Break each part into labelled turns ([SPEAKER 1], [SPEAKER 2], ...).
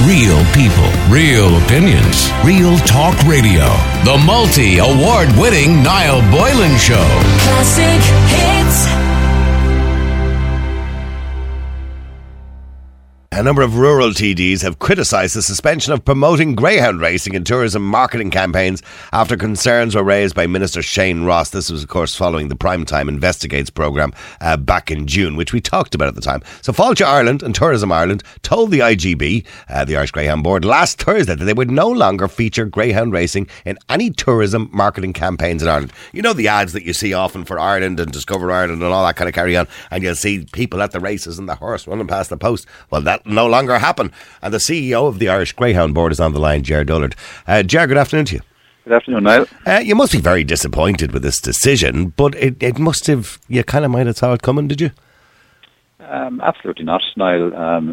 [SPEAKER 1] Real people, real opinions, Real Talk Radio. The multi-award-winning Niall Boylan Show.
[SPEAKER 2] Classic hits.
[SPEAKER 3] A number of rural TDs have criticised the suspension of promoting greyhound racing in tourism marketing campaigns after concerns were raised by Minister Shane Ross. This was, of course, following the Primetime Investigates programme back in June, which we talked about at the time. So Fáilte Ireland and Tourism Ireland told the IGB, the Irish Greyhound Board, last Thursday that they would no longer feature greyhound racing in any tourism marketing campaigns in Ireland. You know the ads that you see often for Ireland and Discover Ireland and all that kind of carry on, and you'll see people at the races and the horse running past the post. Well, that no longer happen. And the CEO of the Irish Greyhound Board is on the line, Ger Dullard. Ger, good afternoon to you.
[SPEAKER 4] Good afternoon, Niall.
[SPEAKER 3] You must be very disappointed with this decision, but it must have, you kind of might have saw it coming, did you?
[SPEAKER 4] Absolutely not, Niall.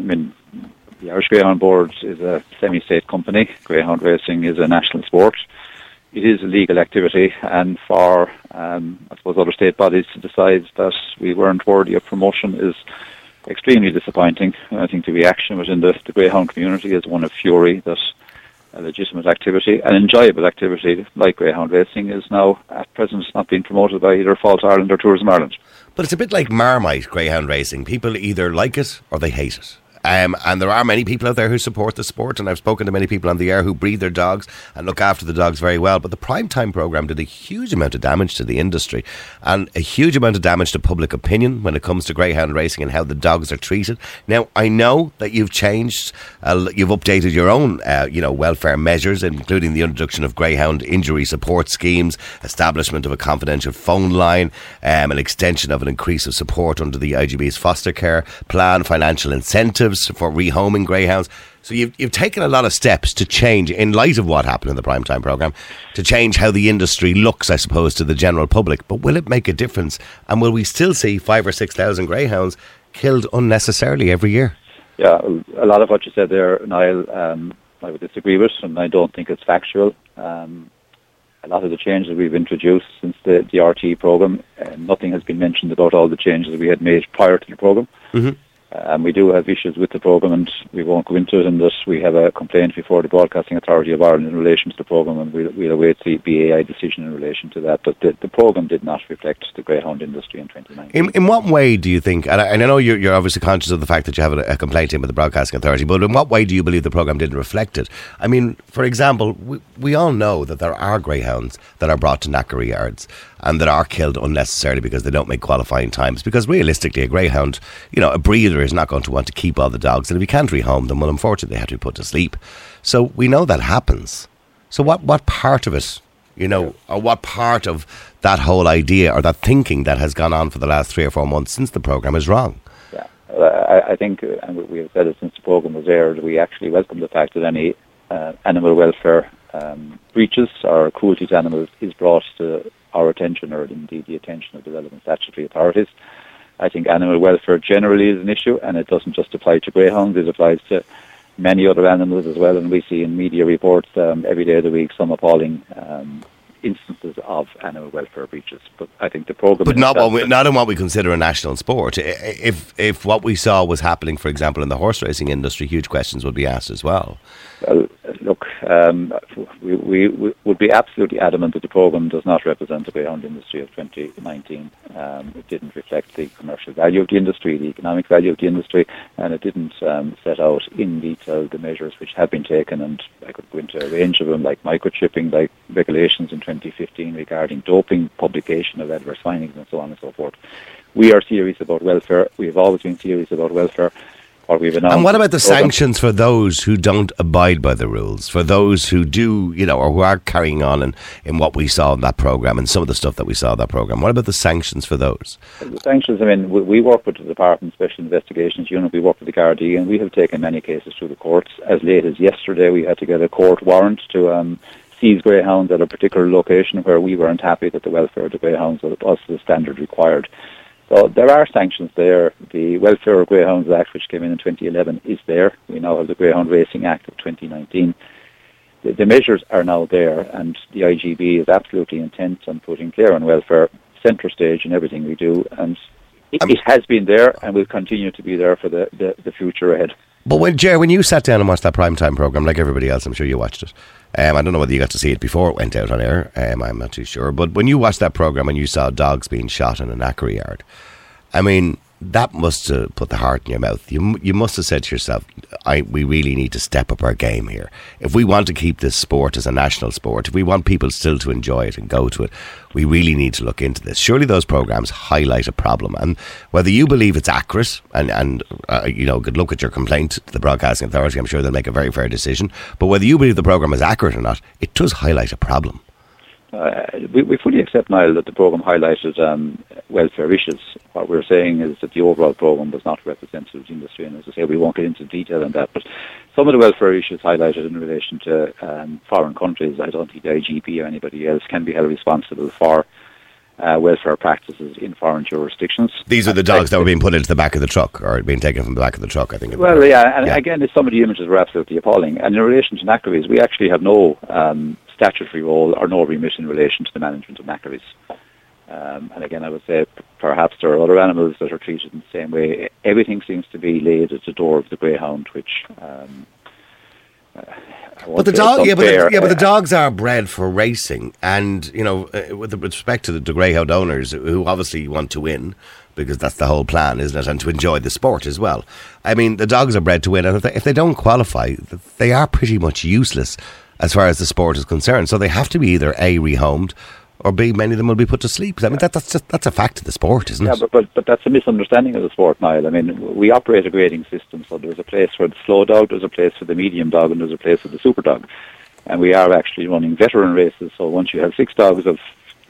[SPEAKER 4] The Irish Greyhound Board is a semi-state company. Greyhound racing is a national sport. It is a legal activity, and for, I suppose, other state bodies to decide that we weren't worthy of promotion is extremely disappointing. I think the reaction within the greyhound community is one of fury that a legitimate activity, an enjoyable activity like greyhound racing, is now at present not being promoted by either Fáilte Ireland or Tourism Ireland.
[SPEAKER 3] But it's a bit like Marmite greyhound racing. People either like it or they hate it. And there are many people out there who support the sport, and I've spoken to many people on the air who breed their dogs and look after the dogs very well. But the Primetime programme did a huge amount of damage to the industry and a huge amount of damage to public opinion when it comes to greyhound racing and how the dogs are treated. Now, I know that you've changed, you've updated your own, welfare measures, including the introduction of greyhound injury support schemes, establishment of a confidential phone line, an extension of an increase of support under the IGB's foster care plan, financial incentives for rehoming greyhounds. So you've taken a lot of steps to change, in light of what happened in the Primetime programme, to change how the industry looks, I suppose, to the general public. But will it make a difference? And will we still see 5,000 or 6,000 greyhounds killed unnecessarily every year? Yeah,
[SPEAKER 4] a lot of what you said there, Niall, I would disagree with, and I don't think it's factual. A lot of the changes we've introduced since the RTE programme, nothing has been mentioned about all the changes that we had made prior to the programme. Mm-hmm. We do have issues with the programme, and we won't go into it, in that we have a complaint before the Broadcasting Authority of Ireland in relation to the programme, and we'll await the BAI decision in relation to that. But the programme did not reflect the greyhound industry in 2019.
[SPEAKER 3] In what way do you think, and I know you're obviously conscious of the fact that you have a complaint in with the Broadcasting Authority, but in what way do you believe the programme didn't reflect it? I mean, for example, we all know that there are greyhounds that are brought to knackery yards and that are killed unnecessarily because they don't make qualifying times. Because realistically, a greyhound, a breeder is not going to want to keep all the dogs, and if you can't rehome them, well, unfortunately, they have to be put to sleep. So we know that happens. So what part of it, or what part of that whole idea or that thinking that has gone on for the last 3 or 4 months since the programme is wrong?
[SPEAKER 4] Yeah, I think, and we have said it since the programme was aired, we actually welcome the fact that any animal welfare breaches or cruelty to animals is brought to our attention, or indeed the attention of the relevant statutory authorities. I think animal welfare generally is an issue, and it doesn't just apply to greyhounds, it applies to many other animals as well, and we see in media reports every day of the week some appalling instances of animal welfare breaches. But I think the programme...
[SPEAKER 3] But not in what we consider a national sport. If what we saw was happening, for example, in the horse racing industry, huge questions would be asked as well.
[SPEAKER 4] Well, look, we would be absolutely adamant that the programme does not represent the greyhound industry of 2019. It didn't reflect the commercial value of the industry, the economic value of the industry, and it didn't set out in detail the measures which have been taken, and I could go into a range of them, like microchipping, like regulations in 2015 regarding doping, publication of adverse findings, and so on and so forth. We are serious about welfare. We have always been serious about welfare.
[SPEAKER 3] And what about the sanctions for those who don't abide by the rules, for those who do, or who are carrying on in what we saw in that programme and some of the stuff that we saw in that programme? What about the sanctions for those?
[SPEAKER 4] The sanctions, we work with the Department of Special Investigations Unit, we work with the Gardaí, and we have taken many cases through the courts. As late as yesterday, we had to get a court warrant to seize greyhounds at a particular location where we weren't happy that the welfare of the greyhounds was the standard required. So there are sanctions there. The Welfare of Greyhounds Act, which came in 2011, is there. We now have the Greyhound Racing Act of 2019. The measures are now there, and the IGB is absolutely intent on putting greyhound welfare centre stage in everything we do, and it has been there and will continue to be there for the future ahead.
[SPEAKER 3] But when you sat down and watched that primetime programme, like everybody else, I'm sure you watched it. I don't know whether you got to see it before it went out on air. I'm not too sure. But when you watched that programme and you saw dogs being shot in an Ackery yard, I mean, that must have put the heart in your mouth. You must have said to yourself, we really need to step up our game here. If we want to keep this sport as a national sport, if we want people still to enjoy it and go to it, we really need to look into this. Surely those programmes highlight a problem. And whether you believe it's accurate and good look at your complaint to the Broadcasting Authority, I'm sure they'll make a very fair decision. But whether you believe the programme is accurate or not, it does highlight a problem.
[SPEAKER 4] We fully accept, Niall, that the programme highlighted welfare issues. What we're saying is that the overall programme was not representative of the industry, and as I say, we won't get into detail on that, but some of the welfare issues highlighted in relation to foreign countries, I don't think the IGP or anybody else can be held responsible for welfare practices in foreign jurisdictions.
[SPEAKER 3] These are the dogs that were being put into the back of the truck, or being taken from the back of the truck, I think.
[SPEAKER 4] Well, yeah, and again, some of the images were absolutely appalling. And in relation to knackeries, we actually have no statutory role or no remit in relation to the management of knackeries. And again, I would say perhaps there are other animals that are treated in the same way. Everything seems to be laid at the door of the greyhound, which...
[SPEAKER 3] But the dogs are bred for racing, and with respect to the greyhound owners who obviously want to win, because that's the whole plan, isn't it, and to enjoy the sport as well. I mean, the dogs are bred to win, and if they don't qualify, they are pretty much useless as far as the sport is concerned. So they have to be either A, rehomed, or B, many of them will be put to sleep. I mean, that's a fact of the sport, isn't it?
[SPEAKER 4] Yeah, but that's a misunderstanding of the sport, Niall. I mean, we operate a grading system, so there's a place for the slow dog, there's a place for the medium dog, and there's a place for the super dog. And we are actually running veteran races, so once you have 6 dogs of,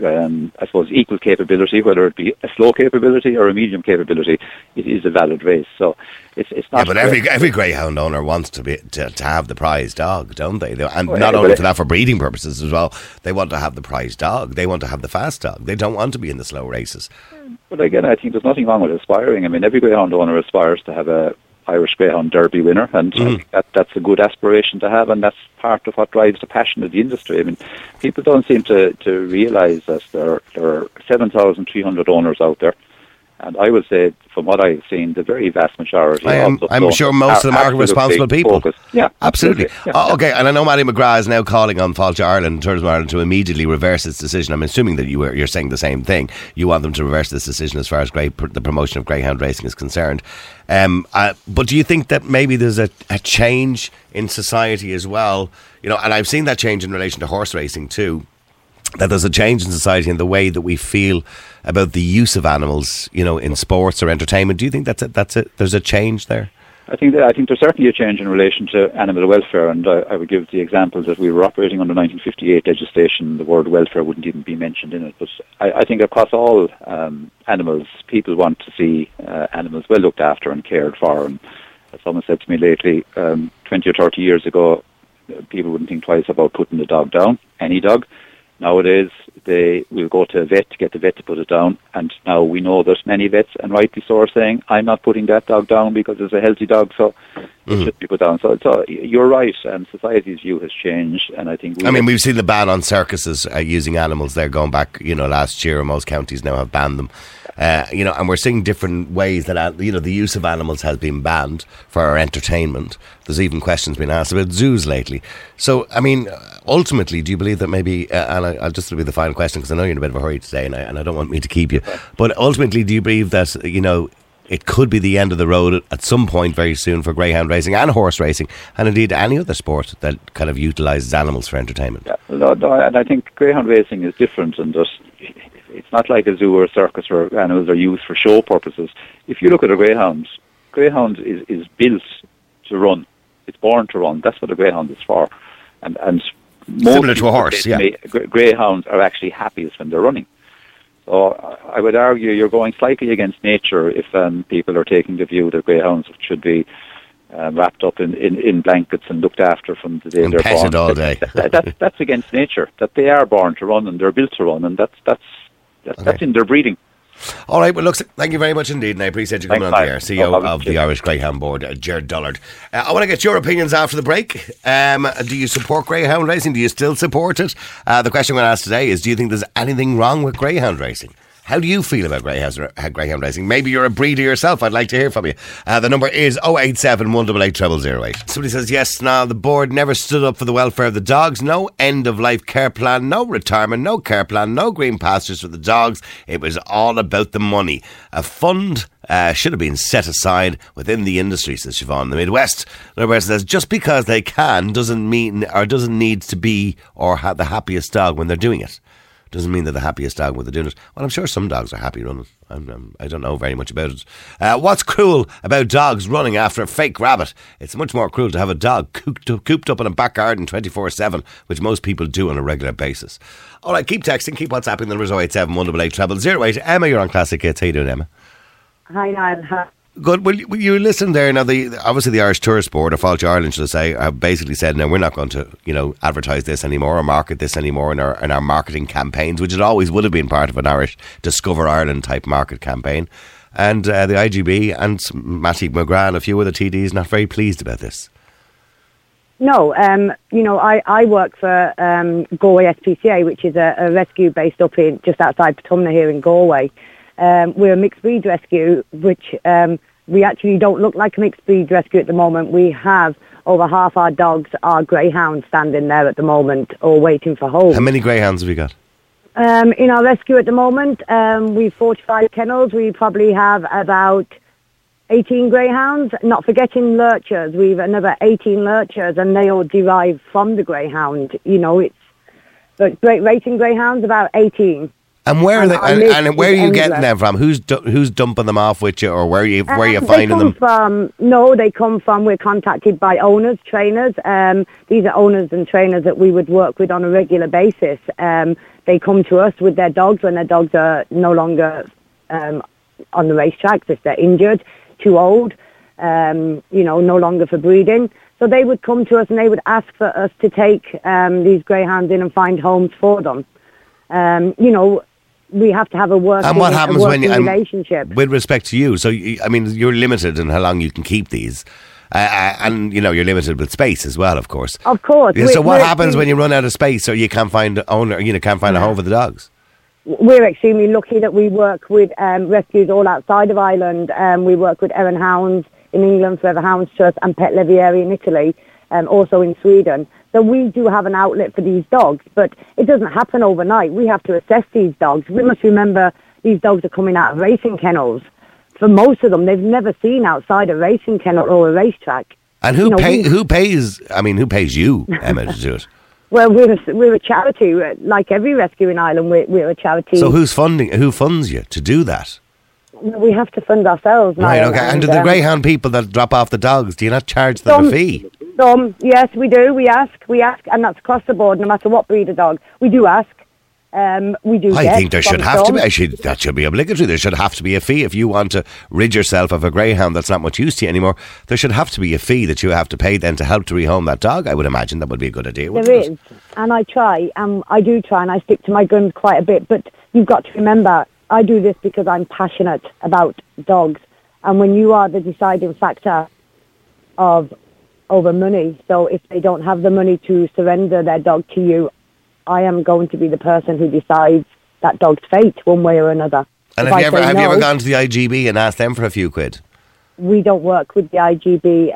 [SPEAKER 4] I suppose, equal capability, whether it be a slow capability or a medium capability, it is a valid race. So it's not...
[SPEAKER 3] Yeah, but every greyhound owner wants to have the prize dog, don't they? And not only for that, for breeding purposes as well. They want to have the prize dog. They want to have the fast dog. They don't want to be in the slow races.
[SPEAKER 4] But again, I think there's nothing wrong with aspiring. I mean, every greyhound owner aspires to have a Irish Greyhound Derby winner, and I think that's a good aspiration to have, and that's part of what drives the passion of the industry. I mean, people don't seem to realise that there are 7,300 owners out there, and I would say, from what I've seen, the very vast majority
[SPEAKER 3] I'm sure most of them are responsible people.
[SPEAKER 4] Focused. Yeah,
[SPEAKER 3] absolutely.
[SPEAKER 4] Yeah,
[SPEAKER 3] okay, and I know Matty McGrath is now calling on Fáilte Ireland, Tourism Ireland, to immediately reverse its decision. I'm assuming that you're saying the same thing. You want them to reverse this decision as far as the promotion of greyhound racing is concerned. But do you think that maybe there's a change in society as well? And I've seen that change in relation to horse racing too. That there's a change in society in the way that we feel about the use of animals, in sports or entertainment. Do you think there's a change there?
[SPEAKER 4] I think there's certainly a change in relation to animal welfare, and I would give the example that we were operating under 1958 legislation. The word welfare wouldn't even be mentioned in it. But I think across all animals, people want to see animals well looked after and cared for. And as someone said to me lately, 20 or 30 years ago, people wouldn't think twice about putting the dog down, any dog. Nowadays, they will go to a vet to get the vet to put it down, and now we know that many vets, and rightly so, are saying, I'm not putting that dog down because it's a healthy dog, so it should be put down. So you're right, and society's view has changed, and I think...
[SPEAKER 3] we've seen the ban on circuses using animals there going back, last year, and most counties now have banned them. And we're seeing different ways that, the use of animals has been banned for our entertainment. There's even questions being asked about zoos lately. So, ultimately, do you believe that maybe, and I'll just do the final question because I know you're in a bit of a hurry today and I don't want me to keep you, but ultimately, do you believe that, it could be the end of the road at some point very soon for greyhound racing and horse racing, and indeed any other sport that kind of utilises animals for entertainment? Yeah,
[SPEAKER 4] no, and I think greyhound racing is different, and it's not like a zoo or a circus where animals are used for show purposes. If you look at a greyhound is built to run. It's born to run. That's what a greyhound is for. And
[SPEAKER 3] similar to a horse, yeah.
[SPEAKER 4] Greyhounds are actually happiest when they're running. So I would argue you're going slightly against nature if people are taking the view that greyhounds should be wrapped up in blankets and looked after from the day they're born.
[SPEAKER 3] All day.
[SPEAKER 4] That's against nature. That they are born to run and they're built to run, and that's in their breeding.
[SPEAKER 3] All right, well, look, thank you very much indeed, and I appreciate you coming on the air. CEO of the Irish Greyhound Board, Gerard Dullard. I want to get your opinions after the break. Do you support greyhound racing? Do you still support it? The question I'm going to ask today is, do you think there's anything wrong with greyhound racing? How do you feel about greyhound racing? Maybe you're a breeder yourself. I'd like to hear from you. The number is 087 188 0008. Somebody says, yes, now the board never stood up for the welfare of the dogs. No end-of-life care plan, no retirement, no care plan, no green pastures for the dogs. It was all about the money. A fund should have been set aside within the industry, says Siobhan in the Midwest. Another person says, just because they can doesn't need to be or have the happiest dog when they're doing it. Doesn't mean they're the happiest dog when they're doing it. Well, I'm sure some dogs are happy running. I don't know very much about it. What's cruel about dogs running after a fake rabbit? It's much more cruel to have a dog cooped up in a back garden 24/7, which most people do on a regular basis. All right, keep texting, keep WhatsApping. The number is 087 188 0008. Emma, you're on Classic Hits. How you doing, Emma?
[SPEAKER 5] Hi, Niall. Hi.
[SPEAKER 3] Good. Well, you listen there now. Obviously the Irish Tourist Board, or Fáilte Ireland, should I say, have basically said, no, we're not going to, advertise this anymore or market this anymore in our marketing campaigns, which it always would have been part of an Irish Discover Ireland type market campaign. And the IGB and Matty McGrath and a few other TDs not very pleased about this.
[SPEAKER 5] No, I work for Galway SPCA, which is a rescue based up in just outside Petumna here in Galway. We're a mixed breed rescue, which we actually don't look like a mixed breed rescue at the moment. We have over half our dogs are greyhounds standing there at the moment, all waiting for home.
[SPEAKER 3] How many greyhounds have you got?
[SPEAKER 5] In our rescue at the moment, we've 45 kennels. We probably have about 18 greyhounds, not forgetting lurchers. We've another 18 lurchers, and they all derive from the greyhound. But great racing greyhounds, about 18.
[SPEAKER 3] And where are they? And where are you getting them from? Who's dumping them off with you, or where are you finding them?
[SPEAKER 5] They come from. We're contacted by owners, trainers. These are owners and trainers that we would work with on a regular basis. They come to us with their dogs when their dogs are no longer on the racetracks, if they're injured, too old, no longer for breeding. So they would come to us and they would ask for us to take these greyhounds in and find homes for them. We have to have a working relationship.
[SPEAKER 3] With respect to you, so you're limited in how long you can keep these, and you're limited with space as well, of course.
[SPEAKER 5] Of course.
[SPEAKER 3] So what happens when you run out of space, or you can't find a home for the dogs?
[SPEAKER 5] We're extremely lucky that we work with rescues all outside of Ireland. We work with Erin Hounds in England, Forever Hounds Trust, and Pet Levieri in Italy, also in Sweden. So we do have an outlet for these dogs, but it doesn't happen overnight. We have to assess these dogs. We must remember these dogs are coming out of racing kennels. For most of them, they've never seen outside a racing kennel or a racetrack.
[SPEAKER 3] And who pays you, Emma, to do it?
[SPEAKER 5] Well, we're a charity. Like every rescue in Ireland, we're a charity.
[SPEAKER 3] So who funds you to do that?
[SPEAKER 5] We have to fund ourselves.
[SPEAKER 3] Right, okay. And do the greyhound people that drop off the dogs, do you not charge them a fee?
[SPEAKER 5] Yes, we do. We ask, and that's across the board, no matter what breed of dog. We do ask. We do.
[SPEAKER 3] I think there should have to be. That should be obligatory. There should have to be a fee if you want to rid yourself of a greyhound that's not much use to you anymore. There should have to be a fee that you have to pay then to help to rehome that dog. I would imagine that would be a good idea.
[SPEAKER 5] There is, and I try. I do try, and I stick to my guns quite a bit. But you've got to remember, I do this because I'm passionate about dogs, and when you are the deciding factor over money, so if they don't have the money to surrender their dog to you, I am going to be the person who decides that dog's fate one way or another.
[SPEAKER 3] And have you ever gone to the IGB and asked them for a few quid?
[SPEAKER 5] We don't work with the IGB.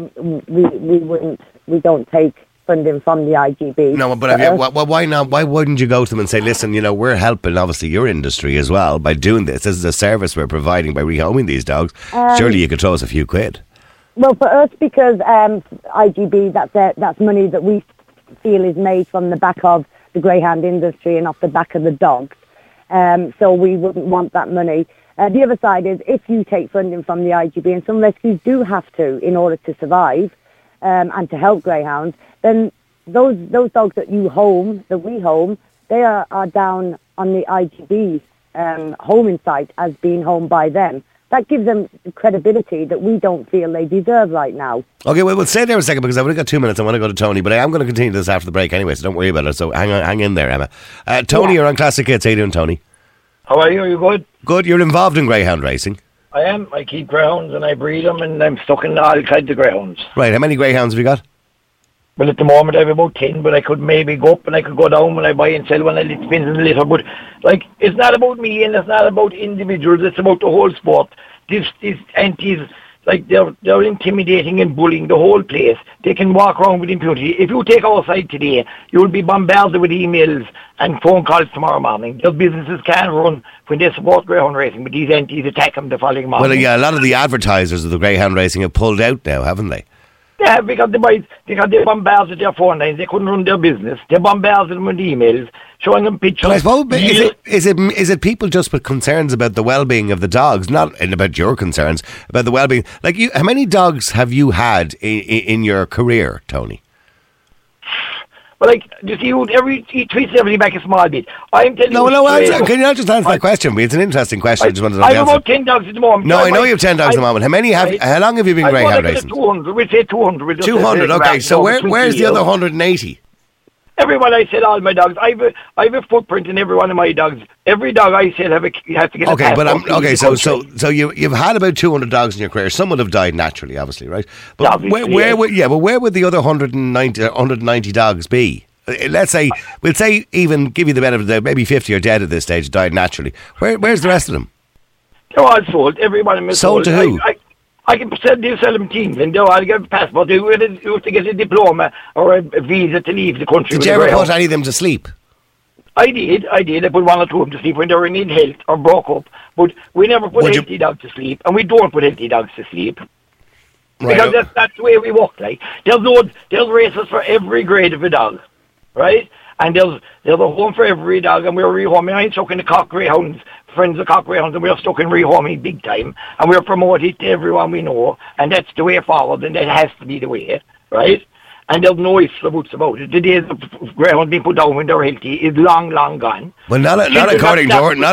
[SPEAKER 5] We don't take funding from the IGB.
[SPEAKER 3] No, but why not? Why wouldn't you go to them and say, listen, we're helping obviously your industry as well by doing this. This is a service we're providing by rehoming these dogs. Surely you could throw us a few quid.
[SPEAKER 5] Well, for us, because IGB, that's money that we feel is made from the back of the greyhound industry and off the back of the dogs. So we wouldn't want that money. The other side is if you take funding from the IGB, and some rescues do have to in order to survive and to help greyhounds, then those dogs that we home, they are down on the IGB homing site as being homed by them. That gives them credibility that we don't feel they deserve right now. Okay, well, we'll stay there a second because I've only got 2 minutes. I want to go to Tony, but I am going to continue this after the break anyway, so don't worry about it. So hang in there, Emma. Tony, you're on Classic Hits. How you doing, Tony?
[SPEAKER 6] How are you? Are you good?
[SPEAKER 3] Good. You're involved in greyhound racing?
[SPEAKER 6] I am. I keep greyhounds and I breed them, and I'm stuck in all kinds of greyhounds.
[SPEAKER 3] Right. How many greyhounds have you got?
[SPEAKER 6] Well, at the moment I have about 10, but I could maybe go up and I could go down when I buy and sell when it depends on the litter. But, like, it's not about me and it's not about individuals, it's about the whole sport. These antis, like, they're intimidating and bullying the whole place. They can walk around with impunity. If you take our side today, you'll be bombarded with emails and phone calls tomorrow morning. Their businesses can't run when they support greyhound racing, but these antis attack them the following morning.
[SPEAKER 3] Well, yeah, a lot of the advertisers of the greyhound racing have pulled out now, haven't they?
[SPEAKER 6] Yeah, because they bombarded their phone lines. They couldn't run their business. They bombarded them with emails, showing them pictures.
[SPEAKER 3] But I suppose, is it people just with concerns about the well-being of the dogs, not about your concerns, about the well-being? Like, how many dogs have you had in your career, Tony?
[SPEAKER 6] But, like, you see, he treats everybody back a small bit. I'm telling you.
[SPEAKER 3] Can you not just answer that question? It's an interesting question.
[SPEAKER 6] I have about 10 dogs at the moment.
[SPEAKER 3] No, I know you have 10 dogs at the moment. How long have you been greyhound racing?
[SPEAKER 6] 200. We'll say 200.
[SPEAKER 3] 200, okay. So where's the other 180?
[SPEAKER 6] Everyone I sell, all my dogs. I have a footprint in every one of my dogs. Every dog I sell has to get a passport.
[SPEAKER 3] So you've had about 200 dogs in your career. Some would have died naturally, obviously, right? But
[SPEAKER 6] obviously,
[SPEAKER 3] where would the other 190 dogs be? Let's say even give you the benefit of the doubt, maybe 50 are dead at this stage, died naturally. Where's the rest of them?
[SPEAKER 6] They're all sold. Every one of them is sold.
[SPEAKER 3] Sold to who?
[SPEAKER 6] I can sell them teams, and they'll all get a passport. You have to get a diploma or a visa to leave the country.
[SPEAKER 3] Did you ever put any of them to sleep?
[SPEAKER 6] I did. I put one or two of them to sleep when they were in ill health or broke up. But we never put healthy dogs to sleep, and we don't put healthy dogs to sleep. Right. Because that's the way we work. Like, there's races for every grade of a dog, right? And there's a home for every dog, and we're rehoming. I'm stuck in the cock greyhounds, friends of cock greyhounds, and we're stuck in rehoming big time. And we're promoting it to everyone we know, and that's the way forward, and that has to be the way, right? And there's no ifs or buts about it. The days of greyhounds being put down when they're healthy is long, long gone.
[SPEAKER 3] Well, not according to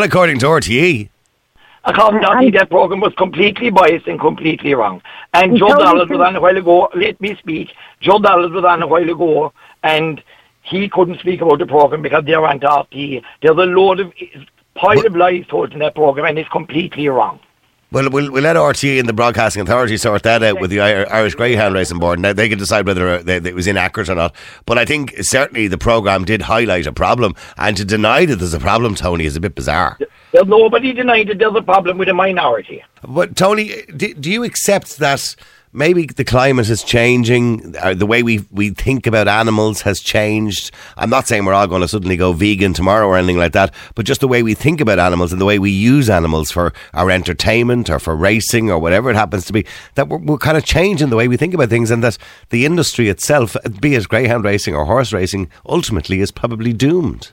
[SPEAKER 3] RTE.
[SPEAKER 6] According to RTE, that program was completely biased and completely wrong. And Joe Dallas was on a while ago. Let me speak. Joe Dallas was on a while ago, and he couldn't speak about the program because they're on RTE. There's a load of pile of lies told in that program, and it's completely wrong.
[SPEAKER 3] Well, we'll let RTE and the Broadcasting Authority sort that out with the Irish Greyhound Racing Board. Now they can decide whether it was inaccurate or not. But I think certainly the programme did highlight a problem, and to deny that there's a problem, Tony, is a bit bizarre.
[SPEAKER 6] There's nobody denied that there's a problem with a minority.
[SPEAKER 3] But Tony, do you accept that maybe the climate is changing, the way we think about animals has changed? I'm not saying we're all going to suddenly go vegan tomorrow or anything like that, but just the way we think about animals and the way we use animals for our entertainment or for racing or whatever it happens to be, that we're kind of changing the way we think about things, and that the industry itself, be it greyhound racing or horse racing, ultimately is probably doomed.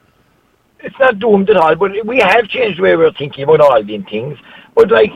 [SPEAKER 6] It's not doomed at all, but we have changed the way we're thinking about all these things. But like,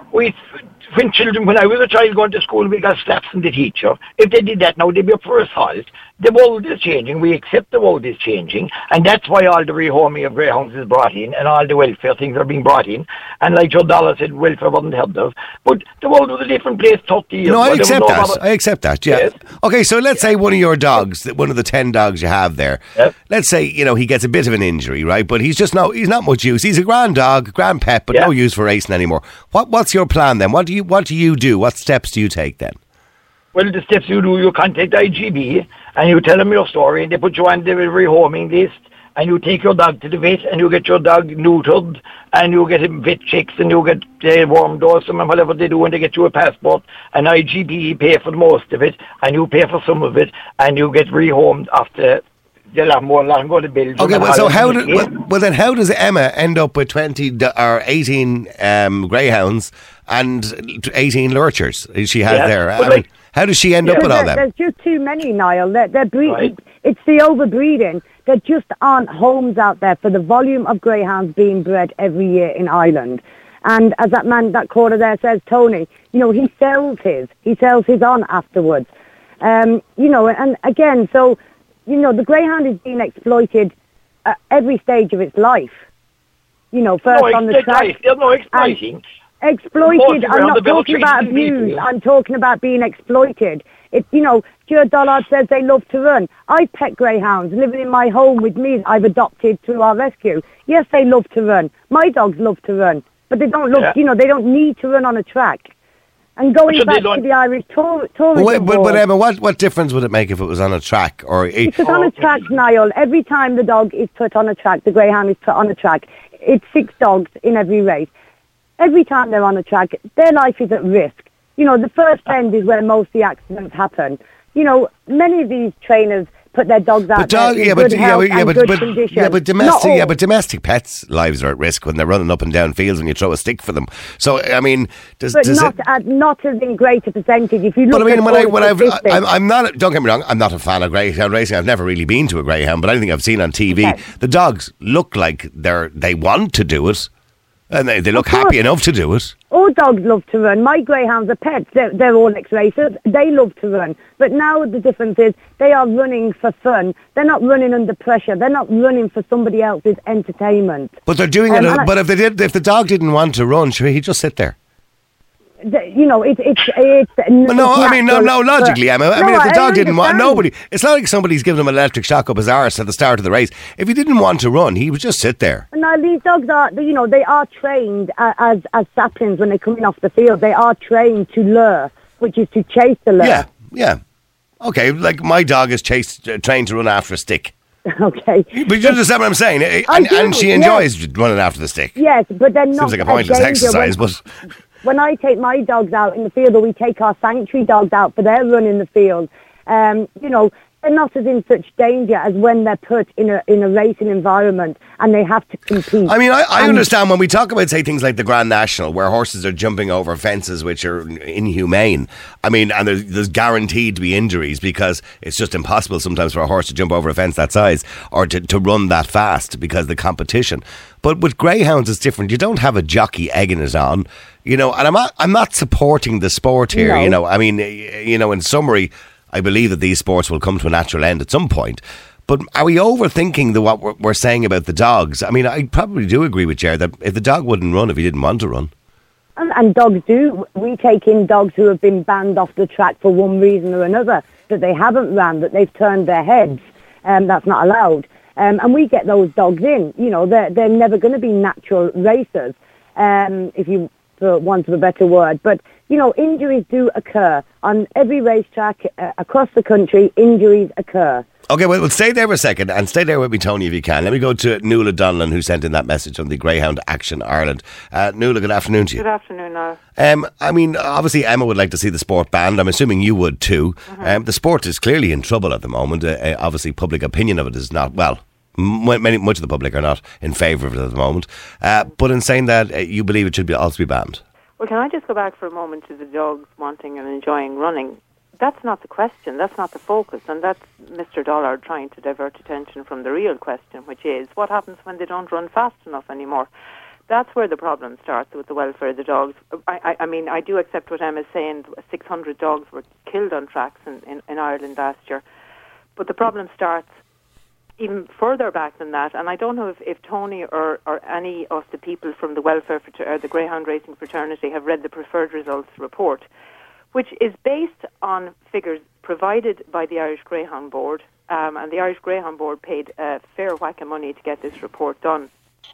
[SPEAKER 6] when I was a child going to school, we got slaps from the teacher. If they did that now, they'd be up for assault. The world is changing. We accept the world is changing. And that's why all the rehoming of greyhounds is brought in, and all the welfare things are being brought in. And like Joe Dollar said, welfare wasn't heard of. But the world was a different place 30 years ago.
[SPEAKER 3] No, I accept that, yeah. Yes. Okay, so let's say one of your dogs, one of the 10 dogs you have there, let's say, he gets a bit of an injury, right? But he's not much use. He's a grand dog, grand pet, but no use for racing anymore. What's your plan then? What do you do? What steps do you take then?
[SPEAKER 6] Well, the steps you do, you contact IGB and you tell them your story, and they put you on the rehoming list, and you take your dog to the vet, and you get your dog neutered, and you get him vet checks, and you get worm dosing and whatever they do, and they get you a passport, and IGB pay for most of it, and you pay for some of it, and you get rehomed after. They'll have more long go to Belgium.
[SPEAKER 3] Okay, well, so then how does Emma end up with 20 or 18 greyhounds and 18 lurchers she has there? How does she end up with all that?
[SPEAKER 5] There's just too many, Niall. They're breeding. Right. It's the overbreeding. There just aren't homes out there for the volume of greyhounds being bred every year in Ireland. And as that caller there says, Tony, he sells his on afterwards. And again, so, the greyhound is being exploited at every stage of its life. First on the track.
[SPEAKER 6] There's no exploiting.
[SPEAKER 5] Exploited. I'm not talking about abuse. I'm talking about being exploited. Stuart Dollard says they love to run. I've pet greyhounds living in my home with me. I've adopted through our rescue. Yes, they love to run. My dogs love to run, but they don't they don't need to run on a track. And going back to the Irish tourism
[SPEAKER 3] but Emma, what difference would it make if it was on a track?
[SPEAKER 5] Because on a track, Niall, every time the dog is put on a track, the greyhound is put on a track, it's 6 dogs in every race. Every time they're on a track, their life is at risk. You know, the first bend is where most of the accidents happen. You know, many of these trainers put their dogs out there in good health and good condition.
[SPEAKER 3] But domestic pets' lives are at risk when they're running up and down fields when you throw a stick for them. So I mean,
[SPEAKER 5] not as in greater percentage. If you look,
[SPEAKER 3] I'm not. Don't get me wrong. I'm not a fan of greyhound racing. I've never really been to a greyhound, but anything I've seen on TV, the dogs look like they want to do it. And they look happy enough to do it.
[SPEAKER 5] All dogs love to run. My greyhounds are pets. They're all ex-racers. They love to run. But now the difference is they are running for fun. They're not running under pressure. They're not running for somebody else's entertainment.
[SPEAKER 3] But they're doing it. But if the dog didn't want to run, sure, he'd just sit there.
[SPEAKER 5] You know, it's
[SPEAKER 3] logically, Emma. I mean, if the dog didn't want, nobody. It's not like somebody's giving him an electric shock up his arse at the start of the race. If he didn't want to run, he would just sit there.
[SPEAKER 5] Now, these dogs are, they are trained as saplings when they come in off the field. They are trained to lure, which is to chase the lure.
[SPEAKER 3] Yeah. Okay, like my dog is trained to run after a stick.
[SPEAKER 5] Okay.
[SPEAKER 3] But you understand what I'm saying? And she enjoys running after the stick.
[SPEAKER 5] Yes, but they're not.
[SPEAKER 3] Seems like a pointless exercise, but...
[SPEAKER 5] When I take my dogs out in the field, or we take our sanctuary dogs out for their run in the field, they're not as in such danger as when they're put in a racing environment and they have to compete.
[SPEAKER 3] I mean, I understand when we talk about, say, things like the Grand National, where horses are jumping over fences which are inhumane. I mean, and there's guaranteed to be injuries because it's just impossible sometimes for a horse to jump over a fence that size or to run that fast because of the competition. But with greyhounds, it's different. You don't have a jockey egging it on, and I'm not supporting the sport here.
[SPEAKER 5] No.
[SPEAKER 3] I mean, in summary, I believe that these sports will come to a natural end at some point. But are we overthinking what we're saying about the dogs? I mean, I probably do agree with Ger that if the dog wouldn't run if he didn't want to run.
[SPEAKER 5] And dogs do. We take in dogs who have been banned off the track for one reason or another, that they haven't ran, that they've turned their heads. That's not allowed. And we get those dogs in. They're never going to be natural racers, if you want a better word. But, injuries do occur. On every racetrack across the country, injuries occur.
[SPEAKER 3] Okay, well, stay there for a second, and stay there with me, Tony, if you can. Let me go to Nuala Donnellan, who sent in that message on the Greyhound Action Ireland. Nuala, good afternoon to you.
[SPEAKER 7] Good afternoon, Niall.
[SPEAKER 3] I mean, obviously Emma would like to see the sport banned. I'm assuming you would too. Mm-hmm. The sport is clearly in trouble at the moment. Obviously, public opinion of it is not, much of the public are not in favour of it at the moment. But in saying that, you believe it should also be banned?
[SPEAKER 7] Well, can I just go back for a moment to the dogs wanting and enjoying running? That's not the question, that's not the focus, and that's Mr. Dollard trying to divert attention from the real question, which is, what happens when they don't run fast enough anymore? That's where the problem starts with the welfare of the dogs. I mean, I do accept what Emma's saying, 600 dogs were killed on tracks in Ireland last year, but the problem starts even further back than that, and I don't know if Tony or any of the people from the welfare or the Greyhound Racing Fraternity have read the Preferred Results report, which is based on figures provided by the Irish Greyhound Board, and the Irish Greyhound Board paid a fair whack of money to get this report done.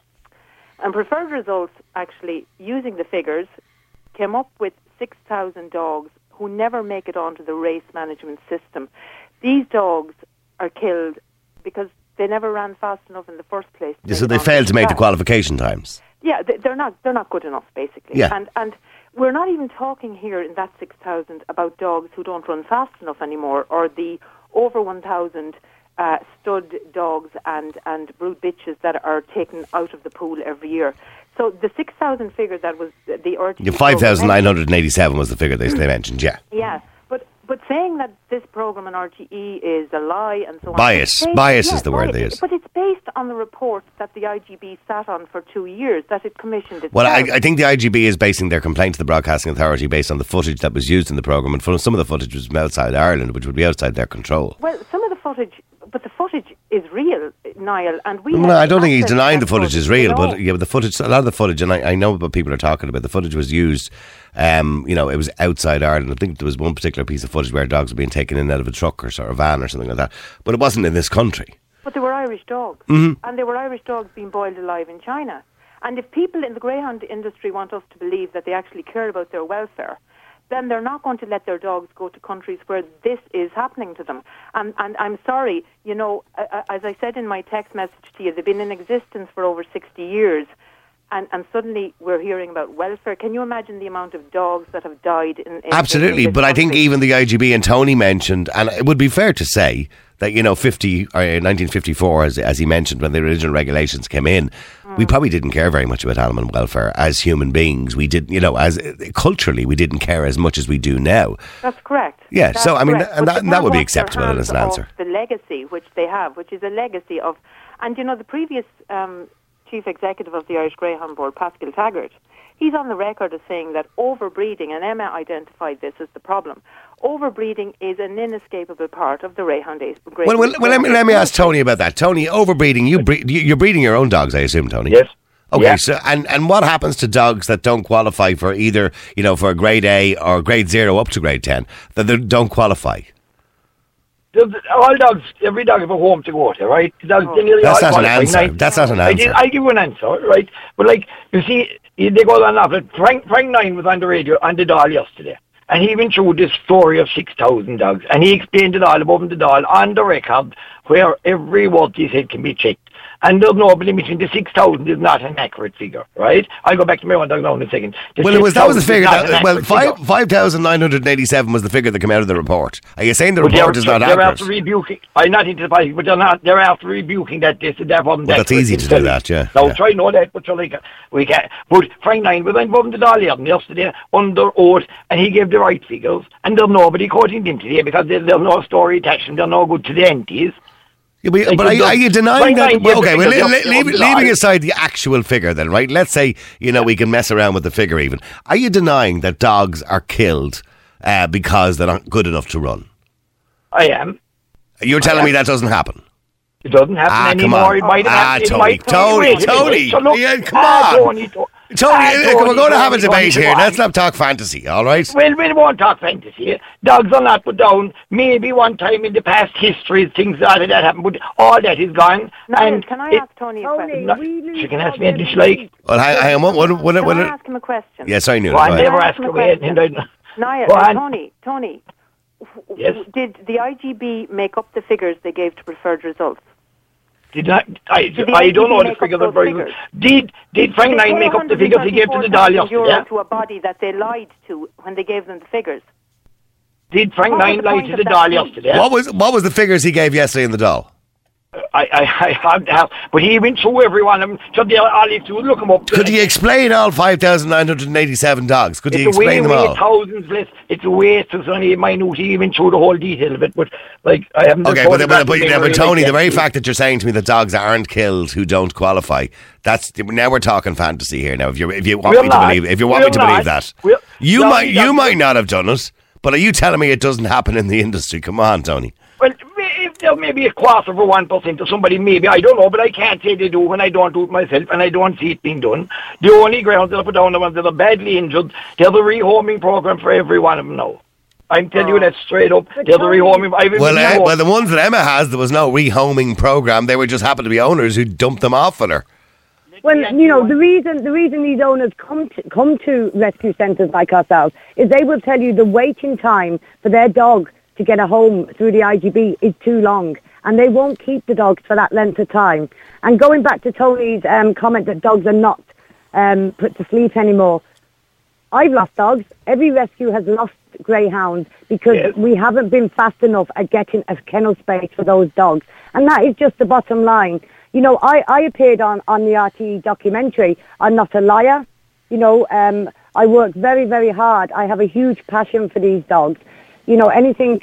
[SPEAKER 7] And Preferred Results, actually, using the figures, came up with 6,000 dogs who never make it onto the race management system. These dogs are killed because they never ran fast enough in the first place.
[SPEAKER 3] So they failed to make the qualification times.
[SPEAKER 7] Yeah, they're not good enough, basically.
[SPEAKER 3] Yeah.
[SPEAKER 7] And we're not even talking here in that 6,000 about dogs who don't run fast enough anymore, or the over 1,000 stud dogs and brood bitches that are taken out of the pool every year. So the 6,000 figure that was the RTE...
[SPEAKER 3] 5,987 was the figure they mentioned, yeah.
[SPEAKER 7] Yeah, but saying that this programme on RTE is a lie and so on...
[SPEAKER 3] Bias is the word they use.
[SPEAKER 7] But it's based on the reports that the IGB sat on for 2 years, that it commissioned itself.
[SPEAKER 3] Well, I think the IGB is basing their complaint to the Broadcasting Authority based on the footage that was used in the programme, and some of the footage was from outside Ireland, which would be outside their control.
[SPEAKER 7] Well, some of the footage... But the footage is real, Niall, and we...
[SPEAKER 3] No, I don't think he's denying the footage is real, but the footage, a lot of the footage, and I know what people are talking about, the footage was used, it was outside Ireland. I think there was one particular piece of footage where dogs were being taken in out of a truck or sort of van or something like that, but it wasn't in this country.
[SPEAKER 7] But they were Irish dogs,
[SPEAKER 3] mm-hmm.
[SPEAKER 7] and they were Irish dogs being boiled alive in China. And if people in the greyhound industry want us to believe that they actually care about their welfare, then they're not going to let their dogs go to countries where this is happening to them. And I'm sorry, you know, as I said in my text message to you, they've been in existence for over 60 years. And suddenly we're hearing about welfare. Can you imagine the amount of dogs that have died in
[SPEAKER 3] Absolutely, but I think even the IGB and Tony mentioned, and it would be fair to say that, you know, 1954, as he mentioned, when the original regulations came in, we probably didn't care very much about animal welfare as human beings. We did, you know, as culturally, we didn't care as much as we do now.
[SPEAKER 7] That's correct.
[SPEAKER 3] Yeah,
[SPEAKER 7] That's
[SPEAKER 3] so I mean,
[SPEAKER 7] correct.
[SPEAKER 3] and that would be acceptable as an answer.
[SPEAKER 7] The legacy which they have, which is a legacy of, and you know, the previous Chief Executive of the Irish Greyhound Board, Pascal Taggart, he's on the record as saying that overbreeding, and Emma identified this as the problem, overbreeding is an inescapable part of the greyhound.
[SPEAKER 3] Well, let me ask Tony about that. Tony, overbreeding, you're breeding your own dogs, I assume, Tony?
[SPEAKER 6] Yes.
[SPEAKER 3] Okay,
[SPEAKER 6] Yeah.
[SPEAKER 3] so and what happens to dogs that don't qualify for either, you know, for a grade A or grade 0 up to grade 10, that they don't qualify?
[SPEAKER 6] All dogs, every dog have a home to go to, right? Dogs,
[SPEAKER 3] That's not an answer. That's not an answer.
[SPEAKER 6] I'll give you an answer, right? But like, you see, they go on after. Frank Nine was on the radio on the Dáil yesterday, and he went through this story of 6,000 dogs, and he explained it all above the Dáil on the record, where every word he said can be checked. And there's no limiting. The 6,000 is not an accurate figure, right? I'll go back to my own dog now in a second.
[SPEAKER 3] That was the figure. 5,987 was the figure that came out of the report. Are you saying the report is not accurate?
[SPEAKER 6] They're after rebuking. I'm not into the policy, but they're not. They're after rebuking that this and that wasn't.
[SPEAKER 3] Well, that's easy to do that, yeah.
[SPEAKER 6] No, try know that, but we can't. But Frank Nine, we went above the Dáil yesterday under oath, and he gave the right figures, and there's nobody quoting them today because there's no story attached, and they're no good to the entities.
[SPEAKER 3] Yeah, but are you denying that? Well, okay, leaving aside the actual figure then, right? Let's say, you know, we can mess around with the figure even. Are you denying that dogs are killed because they're not good enough to run?
[SPEAKER 6] I am.
[SPEAKER 3] You're telling me that doesn't happen?
[SPEAKER 6] It doesn't happen anymore. It might have happened.
[SPEAKER 3] Tony. Yeah, come on. Tony, we're going to have a debate here. Let's not talk fantasy, all right?
[SPEAKER 6] Well, we won't talk fantasy. Dogs are not put down. Maybe one time in the past history, things like that happened, but all that is gone.
[SPEAKER 7] Niall, can I ask Tony a question?
[SPEAKER 6] She can ask me anything she likes.
[SPEAKER 3] Well, hang on.
[SPEAKER 7] Can I ask him a question?
[SPEAKER 3] Yes, I knew.
[SPEAKER 6] Well, I never ask her away.
[SPEAKER 7] Niall, Tony,
[SPEAKER 6] yes?
[SPEAKER 7] Did the IGB make up the figures they gave to preferred results?
[SPEAKER 6] I don't know the figures are very good. Did Frank Nine make up the figures he gave to the Dáil yesterday?
[SPEAKER 7] To a body that they lied to when they gave them the figures.
[SPEAKER 6] Did Frank Nine lie to the Dáil yesterday?
[SPEAKER 3] What was the figures he gave yesterday in the Dáil?
[SPEAKER 6] I have, but he went through every one of them. So they all have to look them up.
[SPEAKER 3] Could he explain all 5,987 dogs? Could he explain them all?
[SPEAKER 6] Thousands less. It's a waste. It's only minute. He even through the whole detail of it. But like, I haven't.
[SPEAKER 3] Okay, but Tony, the very fact that you're saying to me that dogs aren't killed who don't qualify, now we're talking fantasy here. Now, if you want me to believe that, you might not have done it, but are you telling me it doesn't happen in the industry? Come on, Tony.
[SPEAKER 6] Well, if there may be a quarter of 1% of somebody, maybe, I don't know, but I can't say they do when I don't do it myself and I don't see it being done. The only grounds that I put down the ones that are badly injured, there's a rehoming program for every one of them now. I'm telling you that straight up. There's a rehoming.
[SPEAKER 3] Well, the ones that Emma has, there was no rehoming program. They were just happened to be owners who dumped them off on her.
[SPEAKER 5] Well, you know, the reason these owners come to rescue centres like ourselves is they will tell you the waiting time for their dog to get a home through the IGB is too long, and they won't keep the dogs for that length of time. And going back to Tony's comment that dogs are not put to sleep anymore, I've lost dogs. Every rescue has lost greyhounds because we haven't been fast enough at getting a kennel space for those dogs, and that is just the bottom line. You know, I appeared on the RTE documentary. I'm not a liar. You know, I work very, very hard. I have a huge passion for these dogs. You know, anything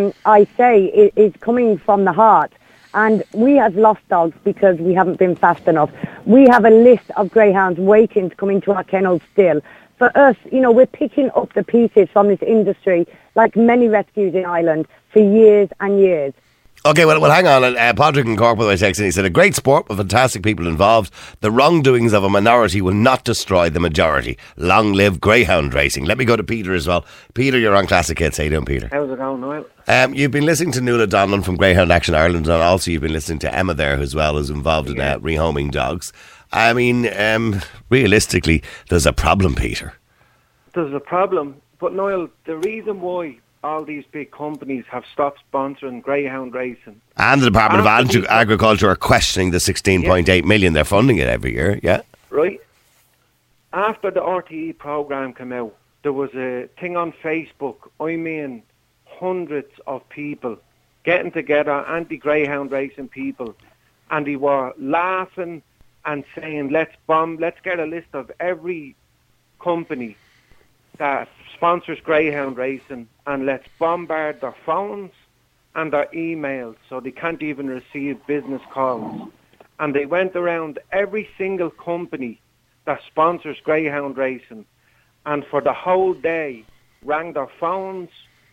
[SPEAKER 5] I say is coming from the heart. And we have lost dogs because we haven't been fast enough. We have a list of greyhounds waiting to come into our kennels still. For us, you know, we're picking up the pieces from this industry, like many rescues in Ireland, for years and years.
[SPEAKER 3] Okay, well, hang on. Patrick in Cork, by the way, texted, he said, a great sport with fantastic people involved. The wrongdoings of a minority will not destroy the majority. Long live greyhound racing. Let me go to Peter as well. Peter, you're on Classic Hits. How you doing, Peter?
[SPEAKER 8] How's it going, Noel?
[SPEAKER 3] You've been listening to Nuala Donlan from Greyhound Action Ireland, and also you've been listening to Emma there as well, who's involved in rehoming dogs. I mean, realistically, there's a problem, Peter.
[SPEAKER 8] There's a problem But Niall, the reason why all these big companies have stopped sponsoring greyhound racing,
[SPEAKER 3] and the Department of Agriculture are questioning the 16.8 million they're funding it every year. Yeah,
[SPEAKER 8] right. After the RTE program came out, there was a thing on Facebook. I mean, hundreds of people getting together, anti-greyhound racing people, and they were laughing and saying, let's get a list of every company that sponsors greyhound racing, and let's bombard their phones and their emails so they can't even receive business calls. And they went around every single company that sponsors greyhound racing, and for the whole day rang their phones,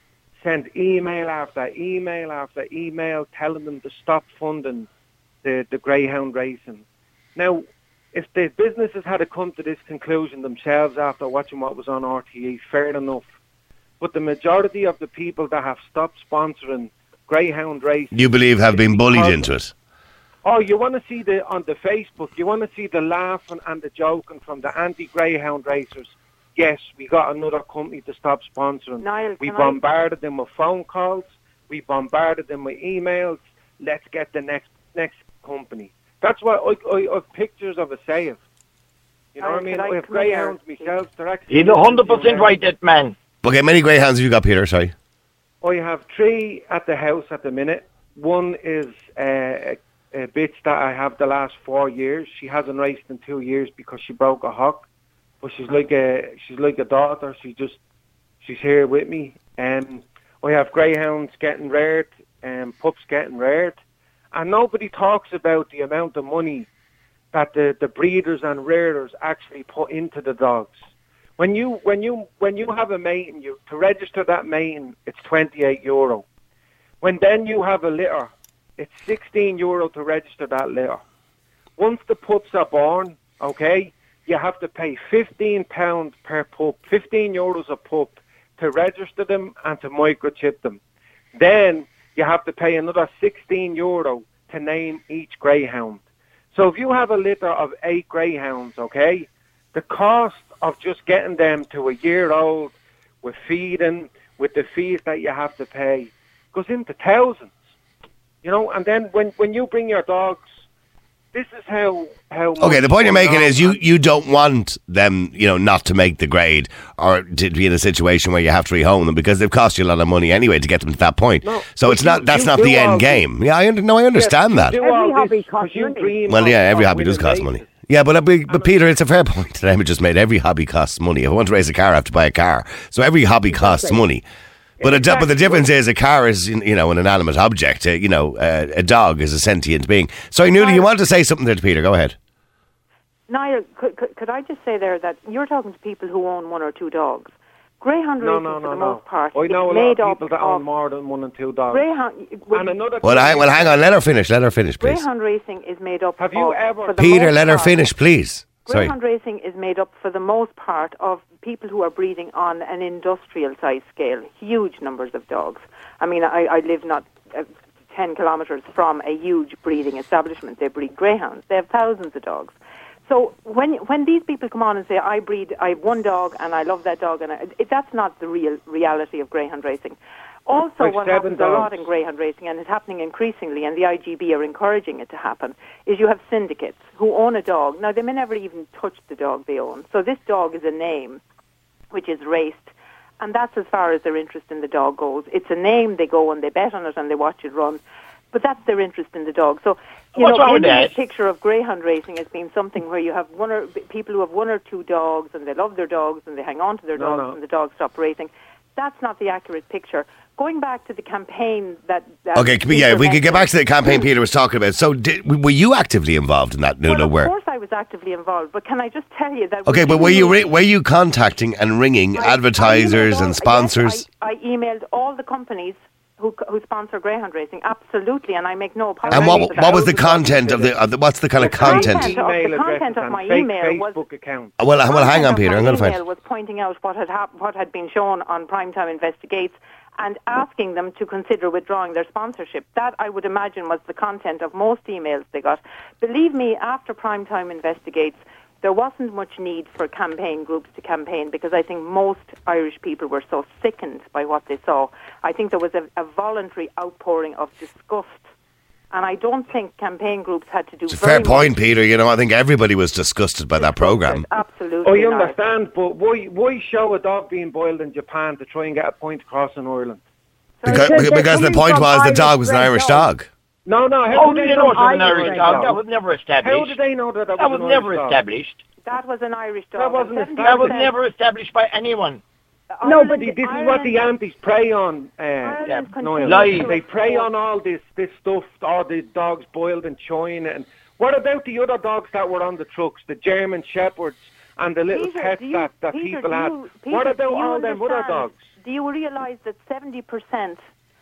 [SPEAKER 8] sent email after email after email telling them to stop funding the greyhound racing. Now, if the businesses had to come to this conclusion themselves after watching what was on RTE, fair enough. But the majority of the people that have stopped sponsoring greyhound racing,
[SPEAKER 3] you believe have been bullied into it.
[SPEAKER 8] Oh, you want to see on the Facebook, you want to see the laughing and the joking from the anti-greyhound racers. Yes, we got another company to stop sponsoring.
[SPEAKER 7] Niall,
[SPEAKER 8] we bombarded them with phone calls. We bombarded them with emails. Let's get the next company. That's why I have pictures of a sale. You know what I mean? I have greyhounds myself.
[SPEAKER 6] He's 100% right, that man.
[SPEAKER 3] Okay, how many greyhounds have you got, Peter? Sorry.
[SPEAKER 8] I have 3 at the house at the minute. One is a bitch that I have the last 4 years. She hasn't raced in 2 years because she broke a hock. But she's like a daughter. She's here with me. I have greyhounds getting reared, pups getting reared, and nobody talks about the amount of money that the breeders and rearers actually put into the dogs. When you have a mating, to register that mating, it's €28. When then you have a litter, it's €16 to register that litter. Once the pups are born, okay, you have to pay £15 per pup, €15 a pup, to register them and to microchip them. Then you have to pay another €16 to name each greyhound. So if you have a litter of 8 greyhounds, okay, the cost of just getting them to a year old with feeding, with the fees that you have to pay, goes into thousands. You know, and then when you bring your dogs, this is how
[SPEAKER 3] okay, the point you're making is you don't want them, you know, not to make the grade or to be in a situation where you have to rehome them because they've cost you a lot of money anyway to get them to that point. No, so it's not that's not the end game. Yeah, I understand that.
[SPEAKER 5] Every hobby costs money.
[SPEAKER 3] Well, yeah, every hobby does cost money. Yeah, but Peter, it's a fair point that Emma just made. Every hobby costs money. If I want to race a car, I have to buy a car. So every hobby costs money. But the difference is a car is, you know, an inanimate object. You know, a dog is a sentient being. Sorry, Nuala, you want to say something there to Peter? Go ahead.
[SPEAKER 7] Niall, could I just say there that you're talking to people who own 1 or 2 dogs. Greyhound racing, for the most part,
[SPEAKER 8] I know a lot of people that own more than 1 and 2 dogs.
[SPEAKER 3] Hang on. Let her finish, please.
[SPEAKER 7] Greyhound racing is made up.
[SPEAKER 8] Have you ever?
[SPEAKER 3] Peter, let her finish, please.
[SPEAKER 7] Greyhound racing is made up for the most part of people who are breeding on an industrial size scale, huge numbers of dogs. I mean, I live not 10 kilometres from a huge breeding establishment. They breed greyhounds. They have thousands of dogs. So when these people come on and say, I have 1 dog and I love that dog, and that's not the reality of greyhound racing. Also, what happens a lot in greyhound racing, and is happening increasingly, and the IGB are encouraging it to happen, is you have syndicates who own a dog. Now, they may never even touch the dog they own. So this dog is a name which is raced, and that's as far as their interest in the dog goes. It's a name, they go and they bet on it and they watch it run, but that's their interest in the dog. So, you know, this picture of greyhound racing as being something where you have people who have 1 or 2 dogs and they love their dogs and they hang on to their dogs and the dogs stop racing. That's not the accurate picture. Going back to the campaign that
[SPEAKER 3] okay, if we could get back to the campaign Peter was talking about. So, were you actively involved in that, Nuala?
[SPEAKER 7] Well, of course I was actively involed, but can I just tell you that?
[SPEAKER 3] Okay, but were you contacting and ringing advertisers and sponsors?
[SPEAKER 7] Yes, I emailed all the companies who sponsor greyhound racing, absolutely, and I make no apology.
[SPEAKER 3] And what was the content of the what's the kind of content?
[SPEAKER 7] The content of my email was
[SPEAKER 8] Facebook account.
[SPEAKER 3] Well, hang on, Peter. I'm going to find.
[SPEAKER 7] My email was pointing out what had been shown on Primetime Investigates, and asking them to consider withdrawing their sponsorship. That, I would imagine, was the content of most emails they got. Believe me, after Primetime Investigates, there wasn't much need for campaign groups to campaign because I think most Irish people were so sickened by what they saw. I think there was a voluntary outpouring of disgust. And I don't think campaign groups had to do
[SPEAKER 3] It's a fair point, Peter. You know, I think everybody was disgusted by that programme.
[SPEAKER 7] Absolutely.
[SPEAKER 8] I understand, but why show a dog being boiled in Japan to try and get a point across in Ireland?
[SPEAKER 3] Because the point was the dog was an Irish dog.
[SPEAKER 8] No.
[SPEAKER 6] How did they know it was an Irish dog? That was never established.
[SPEAKER 8] How did they know that was
[SPEAKER 6] an never established.
[SPEAKER 7] That was an Irish dog.
[SPEAKER 6] That was never established by anyone.
[SPEAKER 8] No, but this is what the antis prey on.
[SPEAKER 6] Lies.
[SPEAKER 8] They prey on all this stuff, all the dogs boiled in China. And what about the other dogs that were on the trucks, the German Shepherds and the little pets that people had? What about all them other dogs?
[SPEAKER 7] Do you realise that 70%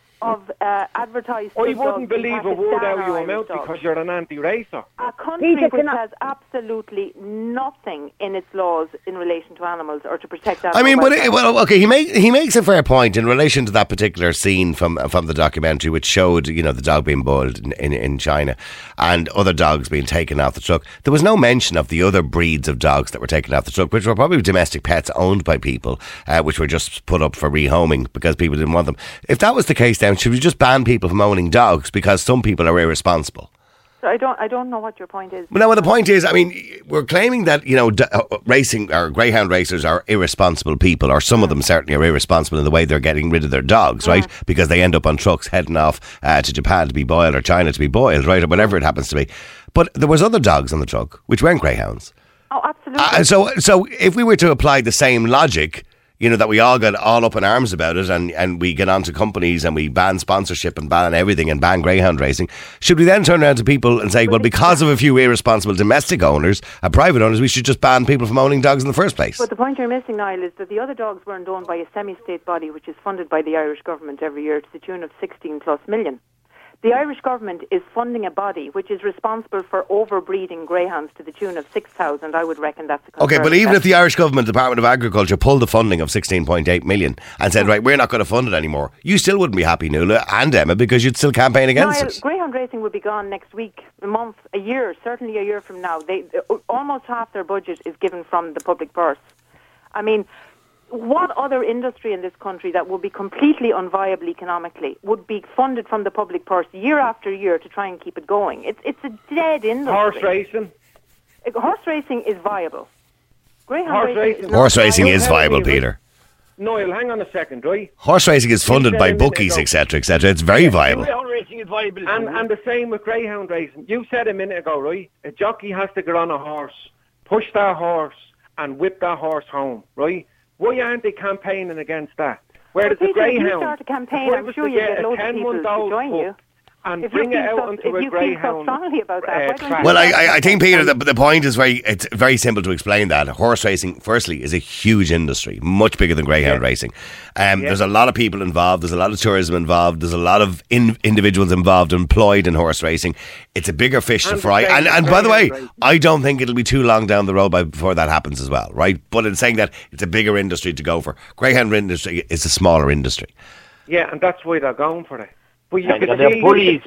[SPEAKER 7] of advertised
[SPEAKER 8] I wouldn't believe a word out of your mouth because you're an anti-racer.
[SPEAKER 7] A country which has absolutely nothing in its laws in relation to animals or to protect animals.
[SPEAKER 3] I mean, okay, he makes a fair point in relation to that particular scene from the documentary, which showed, you know, the dog being boiled in China and other dogs being taken off the truck. There was no mention of the other breeds of dogs that were taken off the truck, which were probably domestic pets owned by people, which were just put up for rehoming because people didn't want them. If that was the case, then should we just ban people from owning dogs because some people are irresponsible?
[SPEAKER 7] I don't know what your point is.
[SPEAKER 3] Well, the point is, I mean, we're claiming that, you know, racing or greyhound racers are irresponsible people, or some of them certainly are irresponsible in the way they're getting rid of their dogs, right? Because they end up on trucks heading off to Japan to be boiled or China to be boiled, right, or whatever it happens to be. But there was other dogs on the truck which weren't greyhounds.
[SPEAKER 7] Oh, absolutely.
[SPEAKER 3] So if we were to apply the same logic, you know, that we all get all up in arms about it and we get onto companies and we ban sponsorship and ban everything and ban greyhound racing, should we then turn around to people and say, well, because of a few irresponsible domestic owners and private owners, we should just ban people from owning dogs in the first place?
[SPEAKER 7] But the point you're missing, Niall, is that the other dogs weren't owned by a semi-state body which is funded by the Irish government every year to the tune of 16 plus million. The Irish government is funding a body which is responsible for overbreeding greyhounds to the tune of 6,000. I would reckon that's a concern.
[SPEAKER 3] Okay, but even if the Irish government, Department of Agriculture, pulled the funding of 16.8 million and said, right, we're not going to fund it anymore, you still wouldn't be happy, Nuala and Emma, because you'd still campaign against it.
[SPEAKER 7] Greyhound racing would be gone next week, a month, a year, certainly a year from now. Almost half their budget is given from the public purse. I mean, what other industry in this country that would be completely unviable economically would be funded from the public purse year after year to try and keep it going? It's a dead industry.
[SPEAKER 8] Horse racing?
[SPEAKER 7] Horse racing is viable.
[SPEAKER 3] Horse racing is viable, Peter.
[SPEAKER 8] Noel, hang on a second, right?
[SPEAKER 3] Horse racing is funded by bookies, etc., etc. It's very viable.
[SPEAKER 6] Greyhound racing is viable.
[SPEAKER 8] And the same with greyhound racing. You said a minute ago, right? A jockey has to get on a horse, push that horse, and whip that horse home, right? Why aren't they campaigning against that? Whereas the greyhound,
[SPEAKER 7] if you start a campaign, I'm sure you'll get loads of people to join you.
[SPEAKER 8] And bring it out onto a greyhound.
[SPEAKER 3] Well, I think, Peter, the point is it's very simple to explain that. Horse racing, firstly, is a huge industry, much bigger than greyhound racing. There's a lot of people involved, there's a lot of tourism involved, there's a lot of individuals involved, employed in horse racing. It's a bigger fish to fry. And by the way, I don't think it'll be too long down the road before that happens as well, right? But in saying that, it's a bigger industry to go for. Greyhound industry is a smaller industry.
[SPEAKER 8] Yeah, and that's why they're going for it. But you
[SPEAKER 6] And
[SPEAKER 8] can
[SPEAKER 6] they're
[SPEAKER 8] see,
[SPEAKER 6] bullies.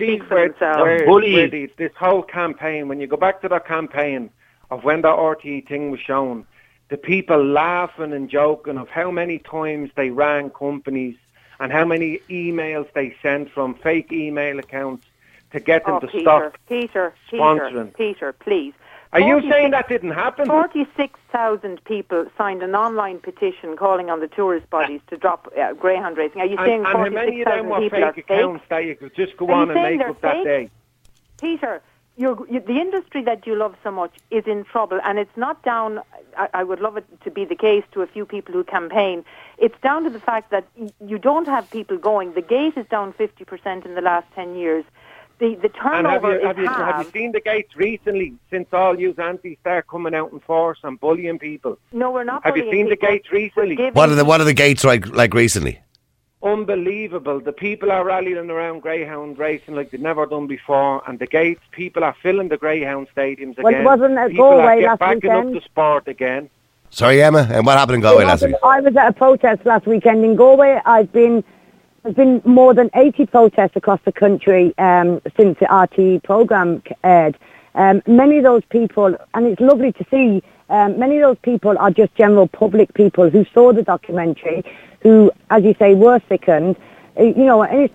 [SPEAKER 8] where this whole campaign, when you go back to that campaign of when the RTE thing was shown, the people laughing and joking of how many times they rang companies and how many emails they sent from fake email accounts to get them to stop sponsoring.
[SPEAKER 7] Peter, please.
[SPEAKER 8] Are you saying that didn't happen?
[SPEAKER 7] 46,000 people signed an online petition calling on the tourist bodies to drop greyhound racing. Are you saying 46,000 people are fake?
[SPEAKER 8] Accounts that you could just go on and make up that day?
[SPEAKER 7] Peter, the industry that you love so much is in trouble, and it's not down, I would love it to be the case, to a few people who campaign. It's down to the fact that you don't have people going. The gate is down 50% in the last 10 years. The turnover
[SPEAKER 8] have you seen the gates recently, since all you antis start coming out in force and bullying people?
[SPEAKER 7] No, we're not.
[SPEAKER 8] Have you seen the gates recently?
[SPEAKER 3] What are the gates like recently?
[SPEAKER 8] Unbelievable. The people are rallying around greyhound racing like they've never done before, and the gates, people are filling the greyhound stadiums again.
[SPEAKER 5] Wasn't it
[SPEAKER 8] people
[SPEAKER 5] Galway
[SPEAKER 8] are
[SPEAKER 5] last
[SPEAKER 8] backing
[SPEAKER 5] weekend?
[SPEAKER 8] up the sport again.
[SPEAKER 3] Sorry, Emma, and what happened in Galway last week?
[SPEAKER 5] I was at a protest last weekend in Galway. There's been more than 80 protests across the country since the RTE programme aired. Many of those people, and it's lovely to see, many of those people are just general public people who saw the documentary, who, as you say, were sickened. And it's